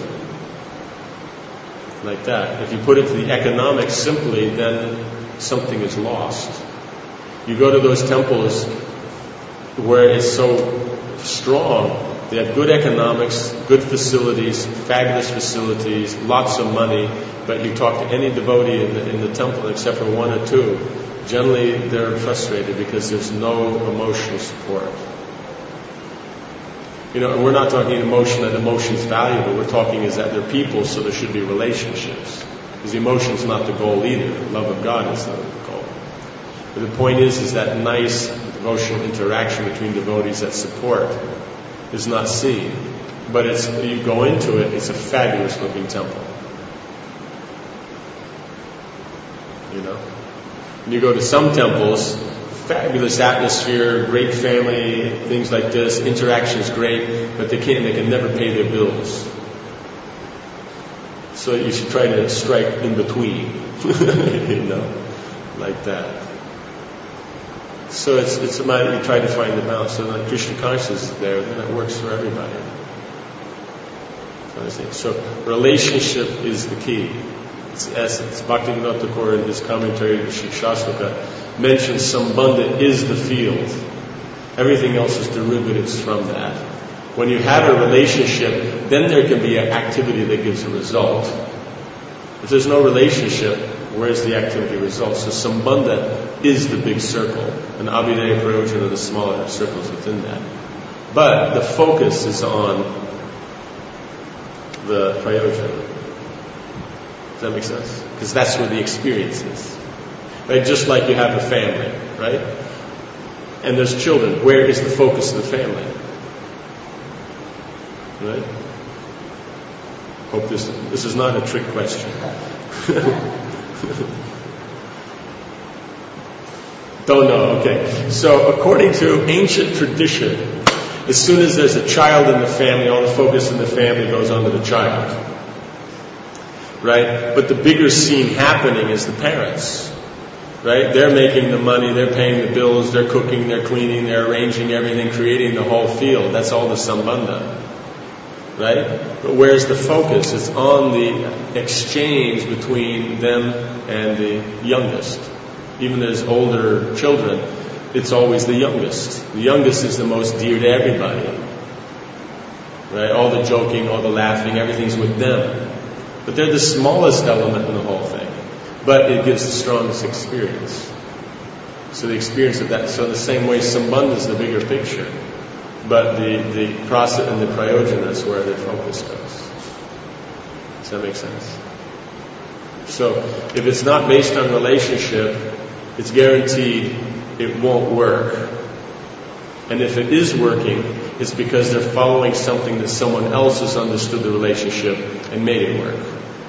like that. If you put it to the economics simply, then something is lost. You go to those temples where it's so strong, they have good economics, good facilities, fabulous facilities, lots of money, but you talk to any devotee in the, in the temple except for one or two, generally they're frustrated because there's no emotional support. You know, and we're not talking emotion that emotion's valuable. We're talking is that they're people, so there should be relationships. Because emotion's not the goal either. Love of God is the goal. But the point is, is that nice emotional interaction between devotees that support is not seen. But it's, you go into it, it's a fabulous looking temple. You know? And you go to some temples, fabulous atmosphere, great family, things like this, interaction is great, but they can't, they can never pay their bills. So you should try to strike in between, you know, like that. So it's it's a matter you try to find the balance. So when Krishna consciousness is there, then it works for everybody. So, so relationship is the key. It's the essence. Bhaktivinoda Thakur in his commentary to Shikshastroka mentions Sambandha is the field. Everything else is derivatives from that. When you have a relationship, then there can be an activity that gives a result. If there's no relationship, where's the activity result? So Sambandha is the big circle, and Abhideya Prayojana are the smaller circles within that. But the focus is on the Prayojana. Does that make sense? Because that's where the experience is. Right? Just like you have a family, right? And there's children. Where is the focus of the family? Right? Hope this this is not a trick question. Don't know, okay. So according to ancient tradition, as soon as there's a child in the family, all the focus in the family goes onto the child. Right? But the bigger scene happening is the parents. Right? They're making the money, they're paying the bills, they're cooking, they're cleaning, they're arranging everything, creating the whole field. That's all the Sambandha. Right? But where's the focus? It's on the exchange between them and the youngest. Even as older children, it's always the youngest. The youngest is the most dear to everybody. Right? All the joking, all the laughing, everything's with them. But they're the smallest element in the whole thing. But it gives the strongest experience. So the experience of that, so in the same way, Sambandha is the bigger picture. But the, the prasad and the prayojana is where the focus goes. Does that make sense? So if it's not based on relationship, it's guaranteed it won't work. And if it is working, it's because they're following something that someone else has understood the relationship and made it work.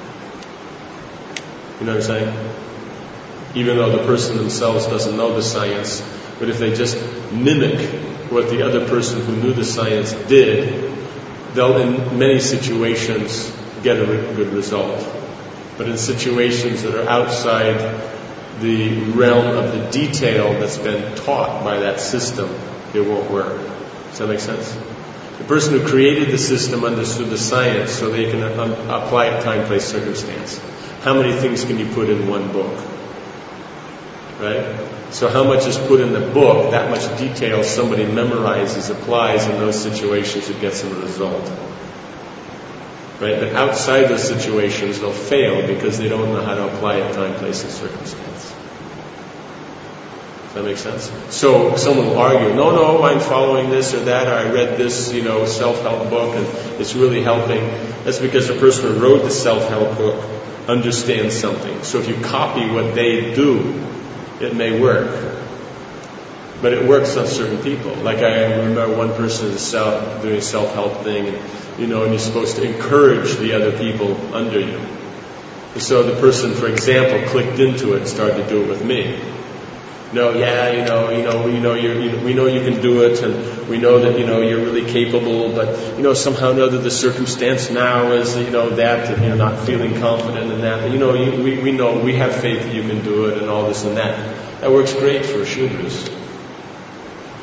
You know what I'm saying? Even though the person themselves doesn't know the science, but if they just mimic what the other person who knew the science did, they'll in many situations get a good result. But in situations that are outside the realm of the detail that's been taught by that system, it won't work. Does that make sense? The person who created the system understood the science so they can un- apply it time, place, circumstance. How many things can you put in one book? Right? So how much is put in the book, that much detail somebody memorizes, applies in those situations, it gets them a result. Right? But outside those situations, they'll fail because they don't know how to apply it time, place, and circumstance. Does that make sense? So someone will argue, no, no, I'm following this or that, or I read this, you know, self-help book and it's really helping. That's because the person who wrote the self-help book understands something. So if you copy what they do, it may work. But it works on certain people. Like I remember one person is self, doing a self-help thing, and, you know, and you're supposed to encourage the other people under you. And so the person, for example, clicked into it and started to do it with me. No, yeah, you know, you know, you know, you're, you, we know you can do it, and we know that, you know, you're really capable, but, you know, somehow or another the circumstance now is, you know, that, that you're not feeling confident in that. But, you know, you, we, we know, we have faith that you can do it and all this and that. That works great for Shudras.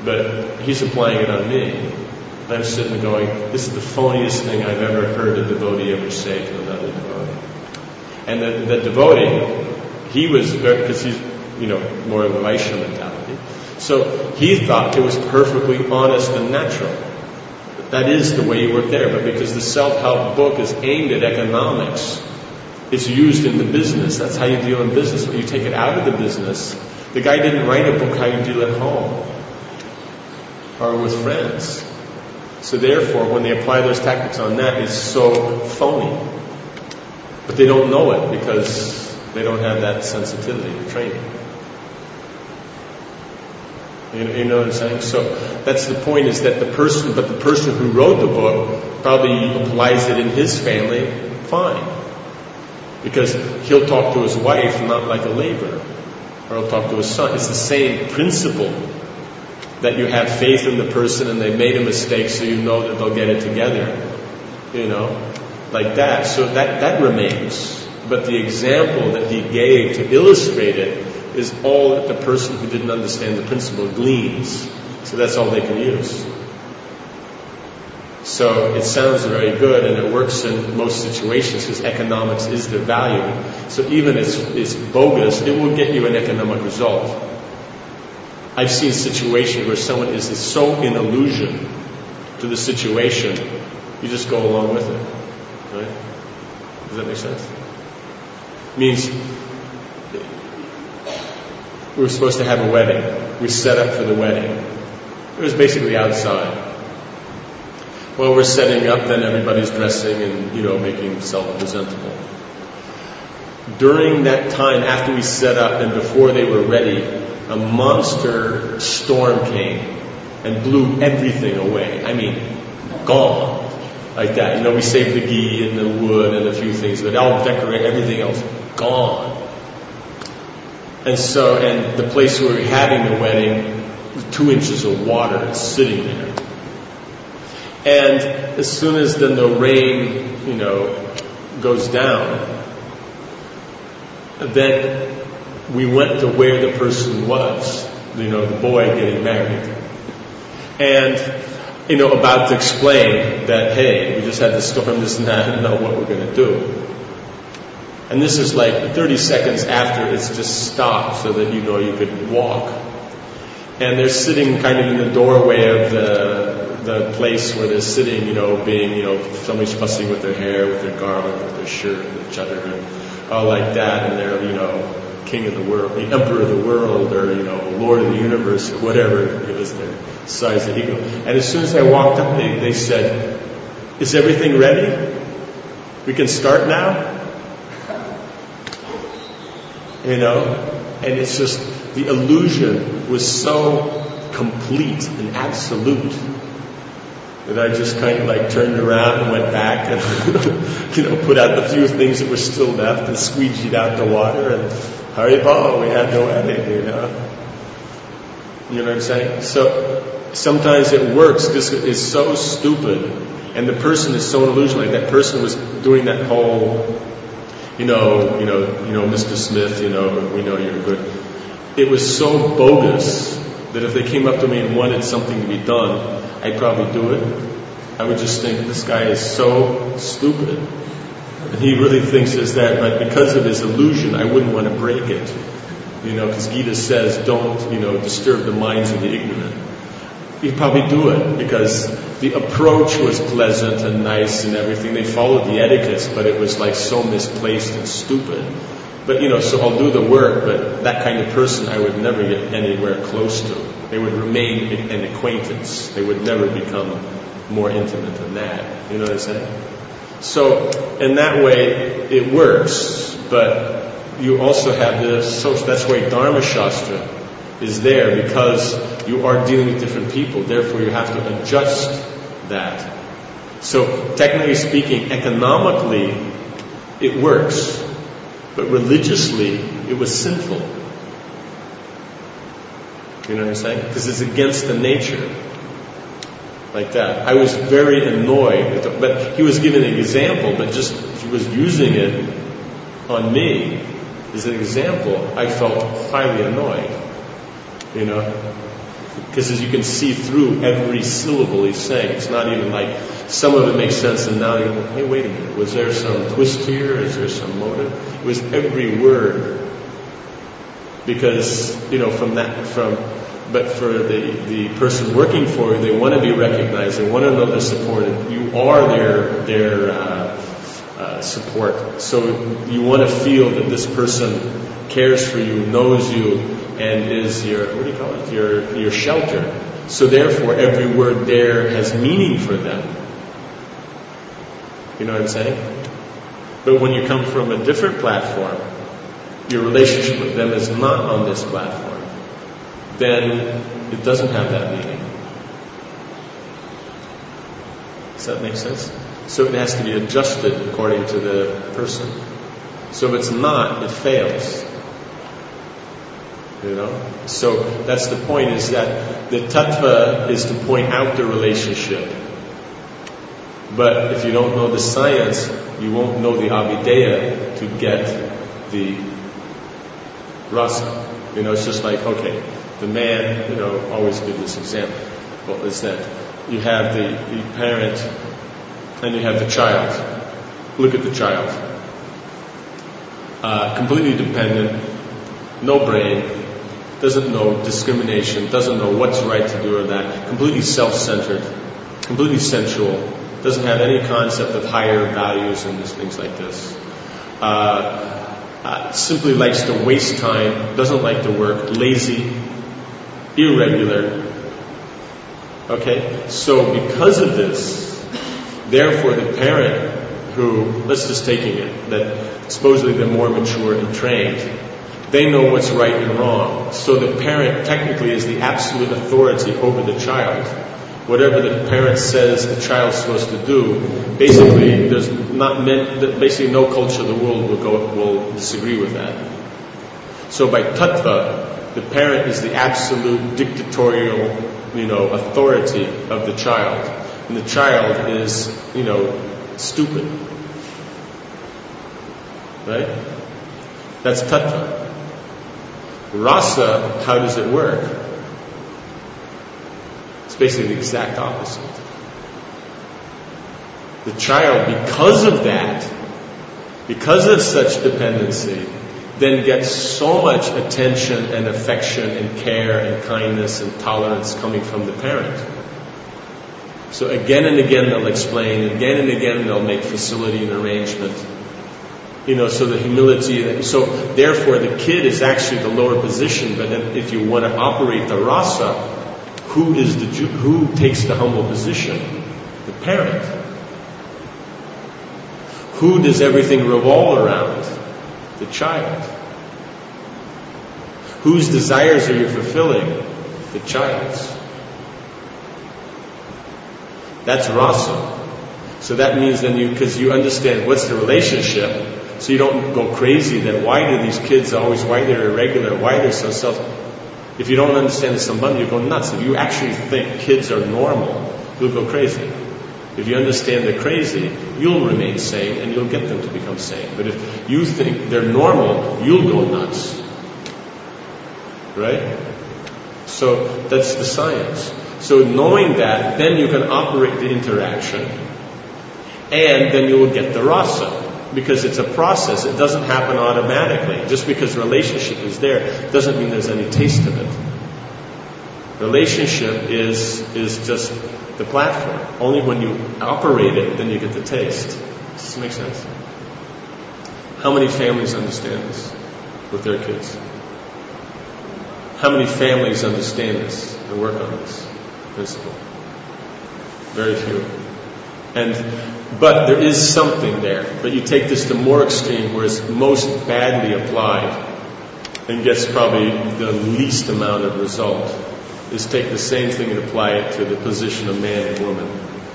but he's applying it on me. And I'm sitting there going, this is the phoniest thing I've ever heard a devotee ever say to another devotee. And the, the devotee, he was, because he's, you know, more of a Vaishnava mentality, so he thought it was perfectly honest and natural. That is the way you work there, but because the self-help book is aimed at economics, it's used in the business. That's how you deal in business. When you take it out of the business, the guy didn't write a book how you deal at home or with friends. So therefore, when they apply those tactics on that, it's so phony. But they don't know it because they don't have that sensitivity or training. You know, you know what I'm saying? So that's the point, is that the person, but the person who wrote the book probably applies it in his family fine. Because he'll talk to his wife not like a laborer, or he'll talk to his son. It's the same principle, that you have faith in the person and they made a mistake, so you know that they'll get it together. You know, like that. So that, that remains. But the example that he gave to illustrate it is all that the person who didn't understand the principle gleans. So that's all they can use. So it sounds very good, and it works in most situations because economics is their value. So even if it's bogus, it will get you an economic result. I've seen situations where someone is so in illusion to the situation, you just go along with it. Right? Does that make sense? Means we were supposed to have a wedding. We set up for the wedding. It was basically outside. Well, we're setting up, then everybody's dressing and, you know, making themselves presentable. During that time, after we set up and before they were ready, a monster storm came and blew everything away. I mean, gone. Like that. You know, we saved the ghee and the wood and a few things, but all decorate, everything else, gone. And so, and the place where we were having the wedding, two inches of water sitting there. And as soon as then the rain, you know, goes down, then we went to where the person was, you know, the boy getting married. And, you know, about to explain that, hey, we just had the storm, this and that, and know what we're going to do. And this is like thirty seconds after it's just stopped so that, you know, you could walk. And they're sitting kind of in the doorway of the the place where they're sitting, you know, being, you know, somebody's fussing with their hair, with their garment, with their shirt, with each other, and all like that. And they're, you know, king of the world, the emperor of the world, or, you know, lord of the universe, or whatever it was their size of ego. And as soon as I walked up, they, they said, "Is everything ready? We can start now?" You know? And it's just, the illusion was so complete and absolute that I just kind of like turned around and went back and, you know, put out the few things that were still left and squeegeed out the water and Haribol, we had no wedding, you know. You know what I'm saying? So sometimes it works. This is so stupid, and the person is so in illusion. Like that person was doing that whole, you know, you know, you know, Mister Smith, you know, we know you're good. It was so bogus that if they came up to me and wanted something to be done, I'd probably do it. I would just think, this guy is so stupid. And he really thinks it's that, but because of his illusion, I wouldn't want to break it. You know, because Gita says, don't, you know, disturb the minds of the ignorant. He'd probably do it because the approach was pleasant and nice and everything. They followed the etiquettes, but it was like so misplaced and stupid. But, you know, so I'll do the work, but that kind of person I would never get anywhere close to. They would remain an acquaintance. They would never become more intimate than that. You know what I'm saying? So, in that way, it works, but you also have this, so that's why Dharma Shastra is there, because you are dealing with different people, therefore you have to adjust that. So, technically speaking, economically, it works, but religiously, it was sinful. You know what I'm saying? Because it's against the nature. Like that. I was very annoyed. But he was giving an example, but just if he was using it on me as an example, I felt highly annoyed. You know? Because as you can see through every syllable he's saying, it's not even like some of it makes sense and now you go, hey, wait a minute, was there some twist here? Is there some motive? It was every word. Because, you know, from that, from, but for the, the person working for you, they want to be recognized, they want to know they're supported. You are their, their, uh, uh, support. So you want to feel that this person cares for you, knows you, and is your, what do you call it, your, your shelter. So therefore, every word there has meaning for them. You know what I'm saying? But when you come from a different platform, your relationship with them is not on this platform, then it doesn't have that meaning. Does that make sense? So it has to be adjusted according to the person. So if it's not, it fails. You know? So that's the point, is that the tattva is to point out the relationship. But if you don't know the science, you won't know the avideya to get the rasa. You know, it's just like, okay, the man, you know, always give this example. What is that? You have the, the parent and you have the child. Look at the child. Uh, completely dependent, no brain, doesn't know discrimination, doesn't know what's right to do or that, completely self-centered, completely sensual, doesn't have any concept of higher values and things like this. Uh, uh, simply likes to waste time, doesn't like to work, lazy, irregular. Okay? So because of this, therefore the parent who, let's just taking it, that supposedly they're more mature and trained, they know what's right and wrong. So the parent technically is the absolute authority over the child. Whatever the parent says the child's supposed to do, basically there's not meant, basically no culture of the world will go will disagree with that. So by tattva, the parent is the absolute dictatorial, you know, authority of the child, and the child is, you know, stupid, right? That's tattva. Rasa, how does it work? It's basically the exact opposite. The child, because of that, because of such dependency, then gets so much attention and affection and care and kindness and tolerance coming from the parent. So again and again they'll explain, again and again they'll make facility and arrangement. You know, so the humility, so therefore the kid is actually the lower position, but then if you want to operate the rasa, who is the, who takes the humble position? The parent. Who does everything revolve around? The child. Whose desires are you fulfilling? The child's. That's rasa. So that means then you, because you understand what's the relationship, so you don't go crazy that why do these kids always, why they're irregular, why they're so self. If you don't understand the sambandha, you go nuts. If you actually think kids are normal, you'll go crazy. If you understand they're crazy, you'll remain sane and you'll get them to become sane. But if you think they're normal, you'll go nuts. Right? So that's the science. So knowing that, then you can operate the interaction, and then you will get the rasa. Because it's a process, it doesn't happen automatically. Just because relationship is there doesn't mean there's any taste of it. Relationship is is just the platform. Only when you operate it, then you get the taste. Does this make sense? How many families understand this with their kids? How many families understand this and work on this principle? Very few. And but there is something there. But you take this to more extreme, where it's most badly applied and gets probably the least amount of result, is take the same thing and apply it to the position of man and woman.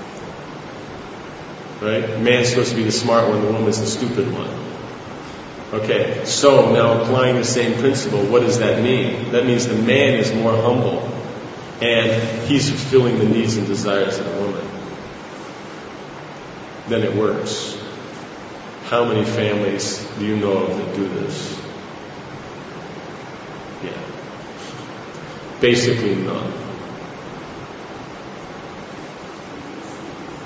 Right? Man's supposed to be the smart one, the woman's the stupid one. Okay, so now applying the same principle, what does that mean? That means the man is more humble and he's fulfilling the needs and desires of the woman. Then it works. How many families do you know of that do this? Yeah. Basically none.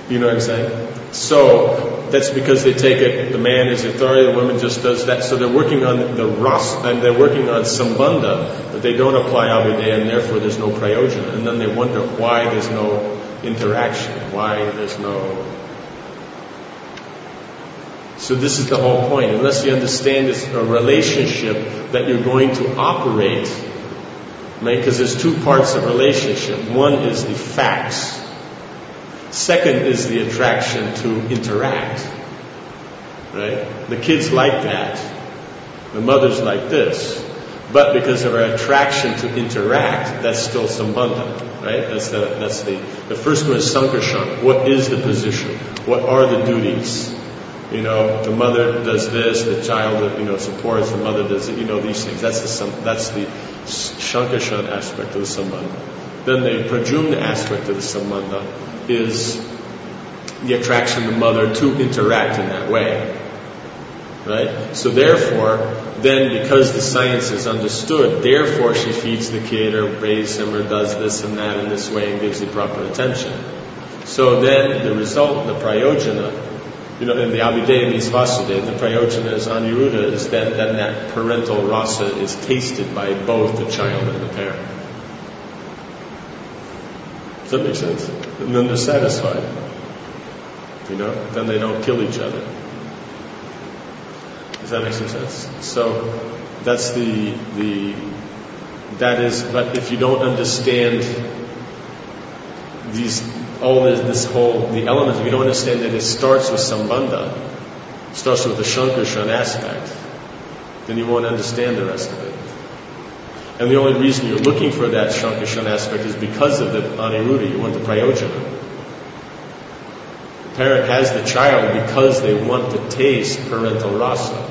You know what I'm saying? So that's because they take it, the man is authority, the woman just does that. So they're working on the rasa, and they're working on sambandha, but they don't apply abhideya, and therefore there's no prayojana. And then they wonder why there's no interaction, why there's no... So this is the whole point. Unless you understand this a relationship that you're going to operate, right? Because there's two parts of relationship. One is the facts. Second is the attraction to interact. Right? The kids like that. The mother's like this. But because of our attraction to interact, that's still sambandha. Right? That's the that's the the first one is sankarshan. What is the position? What are the duties? You know, the mother does this, the child, you know, supports, the mother does it, you know, these things. That's the that's the shankarshan aspect of the sambandha. Then the prajumna aspect of the sambandha is the attraction of the mother to interact in that way. Right? So therefore, then because the science is understood, therefore she feeds the kid or raises him or does this and that in this way and gives the proper attention. So then the result, the prayojana, you know, in the abhideya means vasudeva, the prayojana is aniruddha, is then, then that parental rasa is tasted by both the child and the parent. Does that make sense? And then they're satisfied. You know, then they don't kill each other. Does that make some sense? So that's the the that is. But if you don't understand these all this, this whole the elements, if you don't understand that it starts with sambandha, starts with the shankarshan aspect, then you won't understand the rest of it. And the only reason you're looking for that shankarshan aspect is because of the aniruddha. You want the prayojana. The parent has the child because they want to taste parental rasa.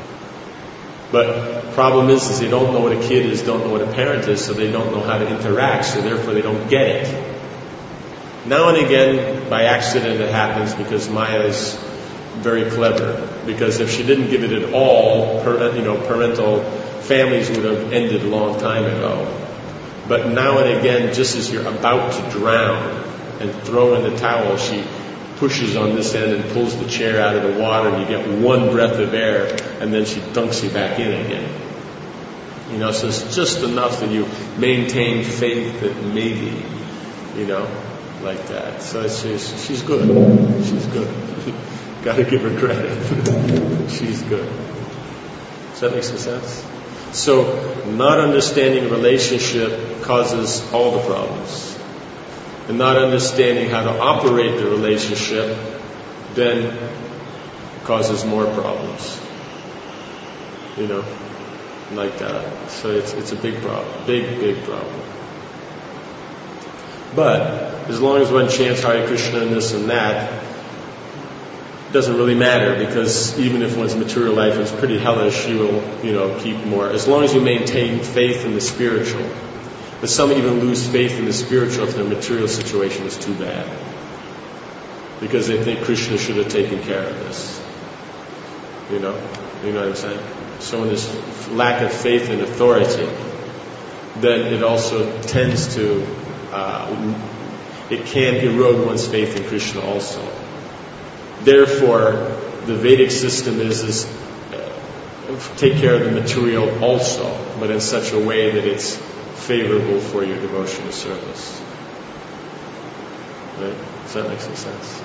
But problem is, is they don't know what a kid is, don't know what a parent is, so they don't know how to interact, so therefore they don't get it. Now and again, by accident it happens because Maya is very clever. Because if she didn't give it at all, you know, parental families would have ended a long time ago. But now and again, just as you're about to drown and throw in the towel, she pushes on this end and pulls the chair out of the water, and you get one breath of air, and then she dunks you back in again. You know, so it's just enough that you maintain faith that maybe, you know, like that. So she's she's good. She's good. Got to give her credit. She's good. Does that make some sense? So, not understanding a relationship causes all the problems. And not understanding how to operate the relationship then causes more problems. You know, like that. So it's it's a big problem. Big, big problem. But, as long as one chants Hare Krishna and this and that, it doesn't really matter, because even if one's material life is pretty hellish, you will, you know, keep more. As long as you maintain faith in the spiritual. But some even lose faith in the spiritual if their material situation is too bad. Because they think Krishna should have taken care of this. You know? You know what I'm saying? So when there's lack of faith in authority, then it also tends to, uh, it can erode one's faith in Krishna also. Therefore, the Vedic system is, is uh, take care of the material also, but in such a way that it's favorable for your devotional service. Right? Does that make some sense?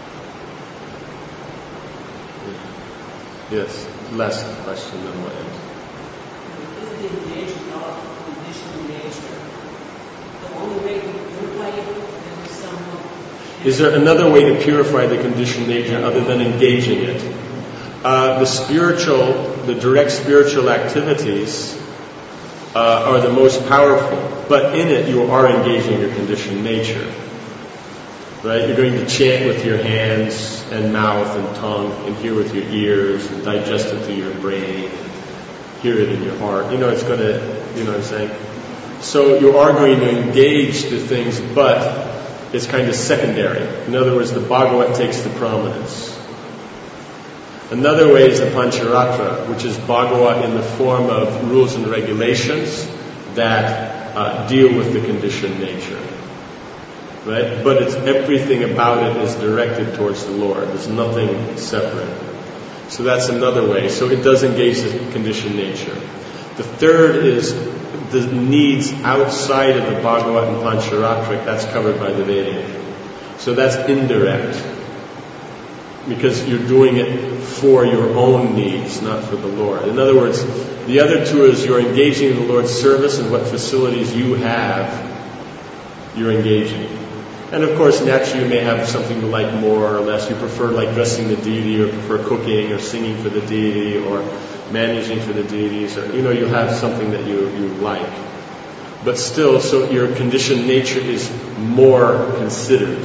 Yes. Last question, then we'll end. Is the engagement of conditional nature the only way to purify it? Is someone? Is there another way to purify the conditioned nature other than engaging it? Uh, the spiritual, the direct spiritual activities Uh, are the most powerful, but in it you are engaging your conditioned nature. Right? You're going to chant with your hands and mouth and tongue, and hear with your ears, and digest it through your brain, and hear it in your heart. You know, it's going to, you know what I'm saying? So you are going to engage the things, but it's kind of secondary. In other words, the Bhagavat takes the prominence. Another way is the Pancharatra, which is Bhagavat in the form of rules and regulations that uh, deal with the conditioned nature. right? But it's everything about it is directed towards the Lord. There's nothing separate. So that's another way. So it does engage the conditioned nature. The third is the needs outside of the Bhagavat and Pancharatric. That's covered by the Vedic. So that's indirect, because you're doing it for your own needs, not for the Lord. In other words, the other two is you're engaging in the Lord's service, and what facilities you have, you're engaging. And of course, naturally you may have something you like more or less. You prefer like dressing the deity, or prefer cooking or singing for the deity, or managing for the deities, or you know, you have something that you, you like. But still, so your conditioned nature is more considered.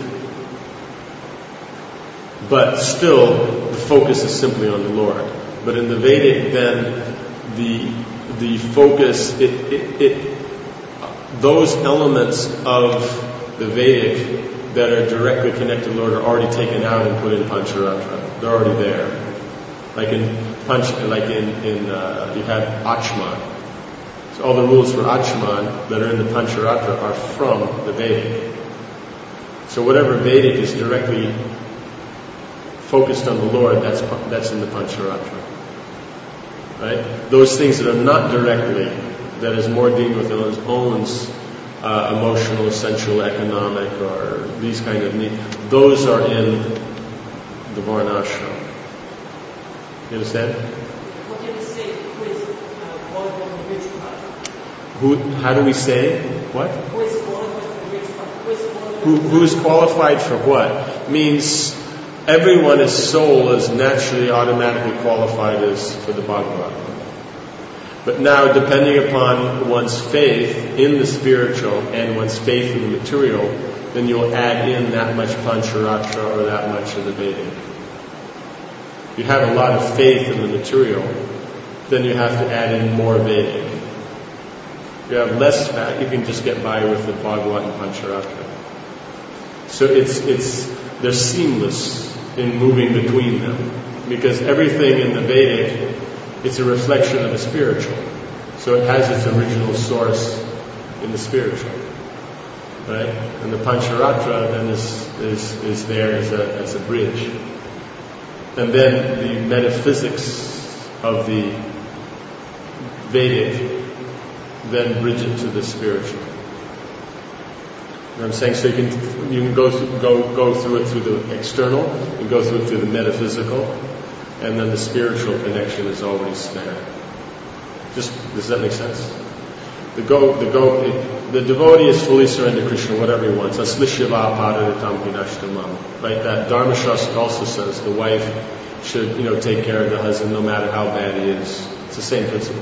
But still, the focus is simply on the Lord. But in the Vedic, then, the the focus, it, it, it those elements of the Vedic that are directly connected to the Lord are already taken out and put in Pancharatra. They're already there. Like in Panch, like in in uh, you have Achman. So all the rules for Achman that are in the Pancharatra are from the Vedic. So whatever Vedic is directly focused on the Lord, that's that's in the Pancharatra. Right? Those things that are not directly, that is more dealing with one's own uh, emotional, sensual, economic, or these kind of needs, those are in the Varnashram. You understand? What do you say who is uh, qualified for which part? Who? How do we say what? Who is qualified for which part? Who is qualified? Who, who is qualified for what? Means everyone as soul is naturally automatically qualified as for the Bhagavad. But now, depending upon one's faith in the spiritual and one's faith in the material, then you'll add in that much Pancharatra or that much of the Vedic. If you have a lot of faith in the material, then you have to add in more Vedic. If you have less faith, you can just get by with the Bhagavad and Pancharatra. So it's it's they're seamless in moving between them, because everything in the Vedic, it's a reflection of the spiritual. So it has its original source in the spiritual, right? And the Pancharatra then is is, is there as a as a bridge. And then the metaphysics of the Vedic then bridge it to the spiritual. You know what I'm saying? So you can you can go through, go go through it through the external, and go through it through the metaphysical, and then the spiritual connection is always there. Just does that make sense? The go the go the devotee is fully surrendered to Krishna, whatever he wants. Aslishiva padaritam pinashtamam. Right? That Dharma Shastra also says the wife should, you know, take care of the husband no matter how bad he is. It's the same principle.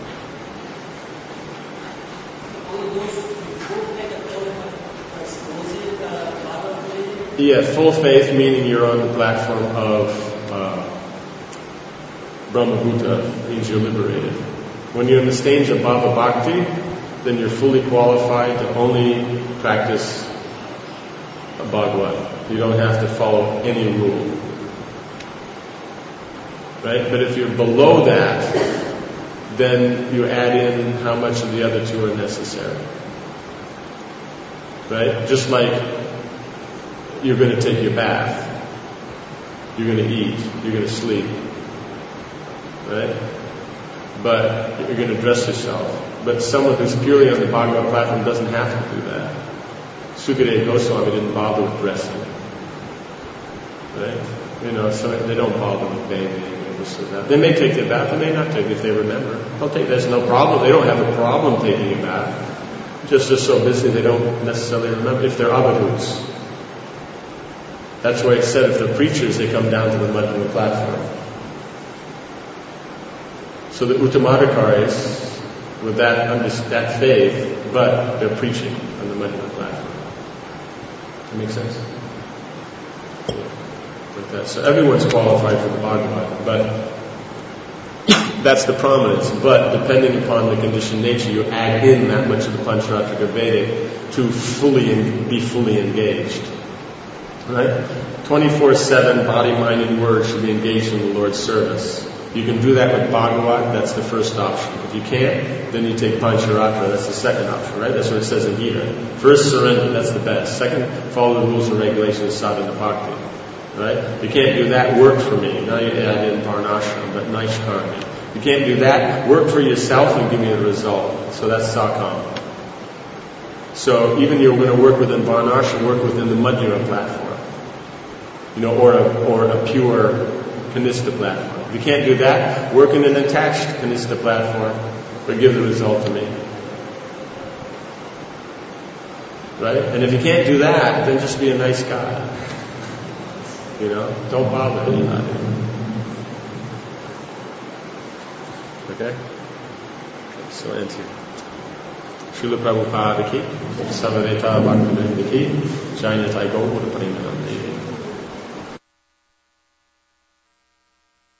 Yeah, full faith meaning you're on the platform of uh, Brahmabhuta, means you're liberated. When you're in the stage of Bhava Bhakti, then you're fully qualified to only practice Bhagavad. You don't have to follow any rule. Right? But if you're below that, then you add in how much of the other two are necessary. Right? Just like you're going to take your bath, you're going to eat, you're going to sleep, right? But you're going to dress yourself. But someone who's purely on the Bhagavad platform doesn't have to do that. Sukadeva Goswami didn't bother with dressing, right? You know, so they don't bother with bathing and this or that. They may take their bath, they may not take it if they remember. They'll take. There's no problem. They don't have a problem taking a bath. Just they're so busy they don't necessarily remember if they're avadhuts. That's why it said if they're preachers, they come down to the mud on the platform. So the Uttamadhikaris, with that under, that faith, but they're preaching on the mud on the platform. That makes sense? Like that. So everyone's qualified for the Bhagavad, but that's the prominence. But depending upon the conditioned nature, you add in that much of the Pancharatra Vedic to fully be fully engaged. Right? twenty-four seven, body, mind, and word should be engaged in the Lord's service. You can do that with Bhagavat, that's the first option. If you can't, then you take Pancharatra, that's the second option, right? That's what it says in Gita. First, surrender, that's the best. Second, follow the rules and regulations of sadhana bhakti, right? You can't do that, work for me. Now you add in Varnashram, but Naishkarmi. You can't do that, work for yourself and give me the result. So that's Sakam. So even you're going to work within Varnashram, work within the Madhyama platform. You know, or a, or a pure Kanistha platform. If you can't do that, work in an attached Kanistha platform, but give the result to me. Right? And if you can't do that, then just be a nice guy. You know? Don't bother anybody. Okay? So answer. Srila Prabhupada ki, Savareta Bhaktivinoda ki, Jainatai Gaura Parinam.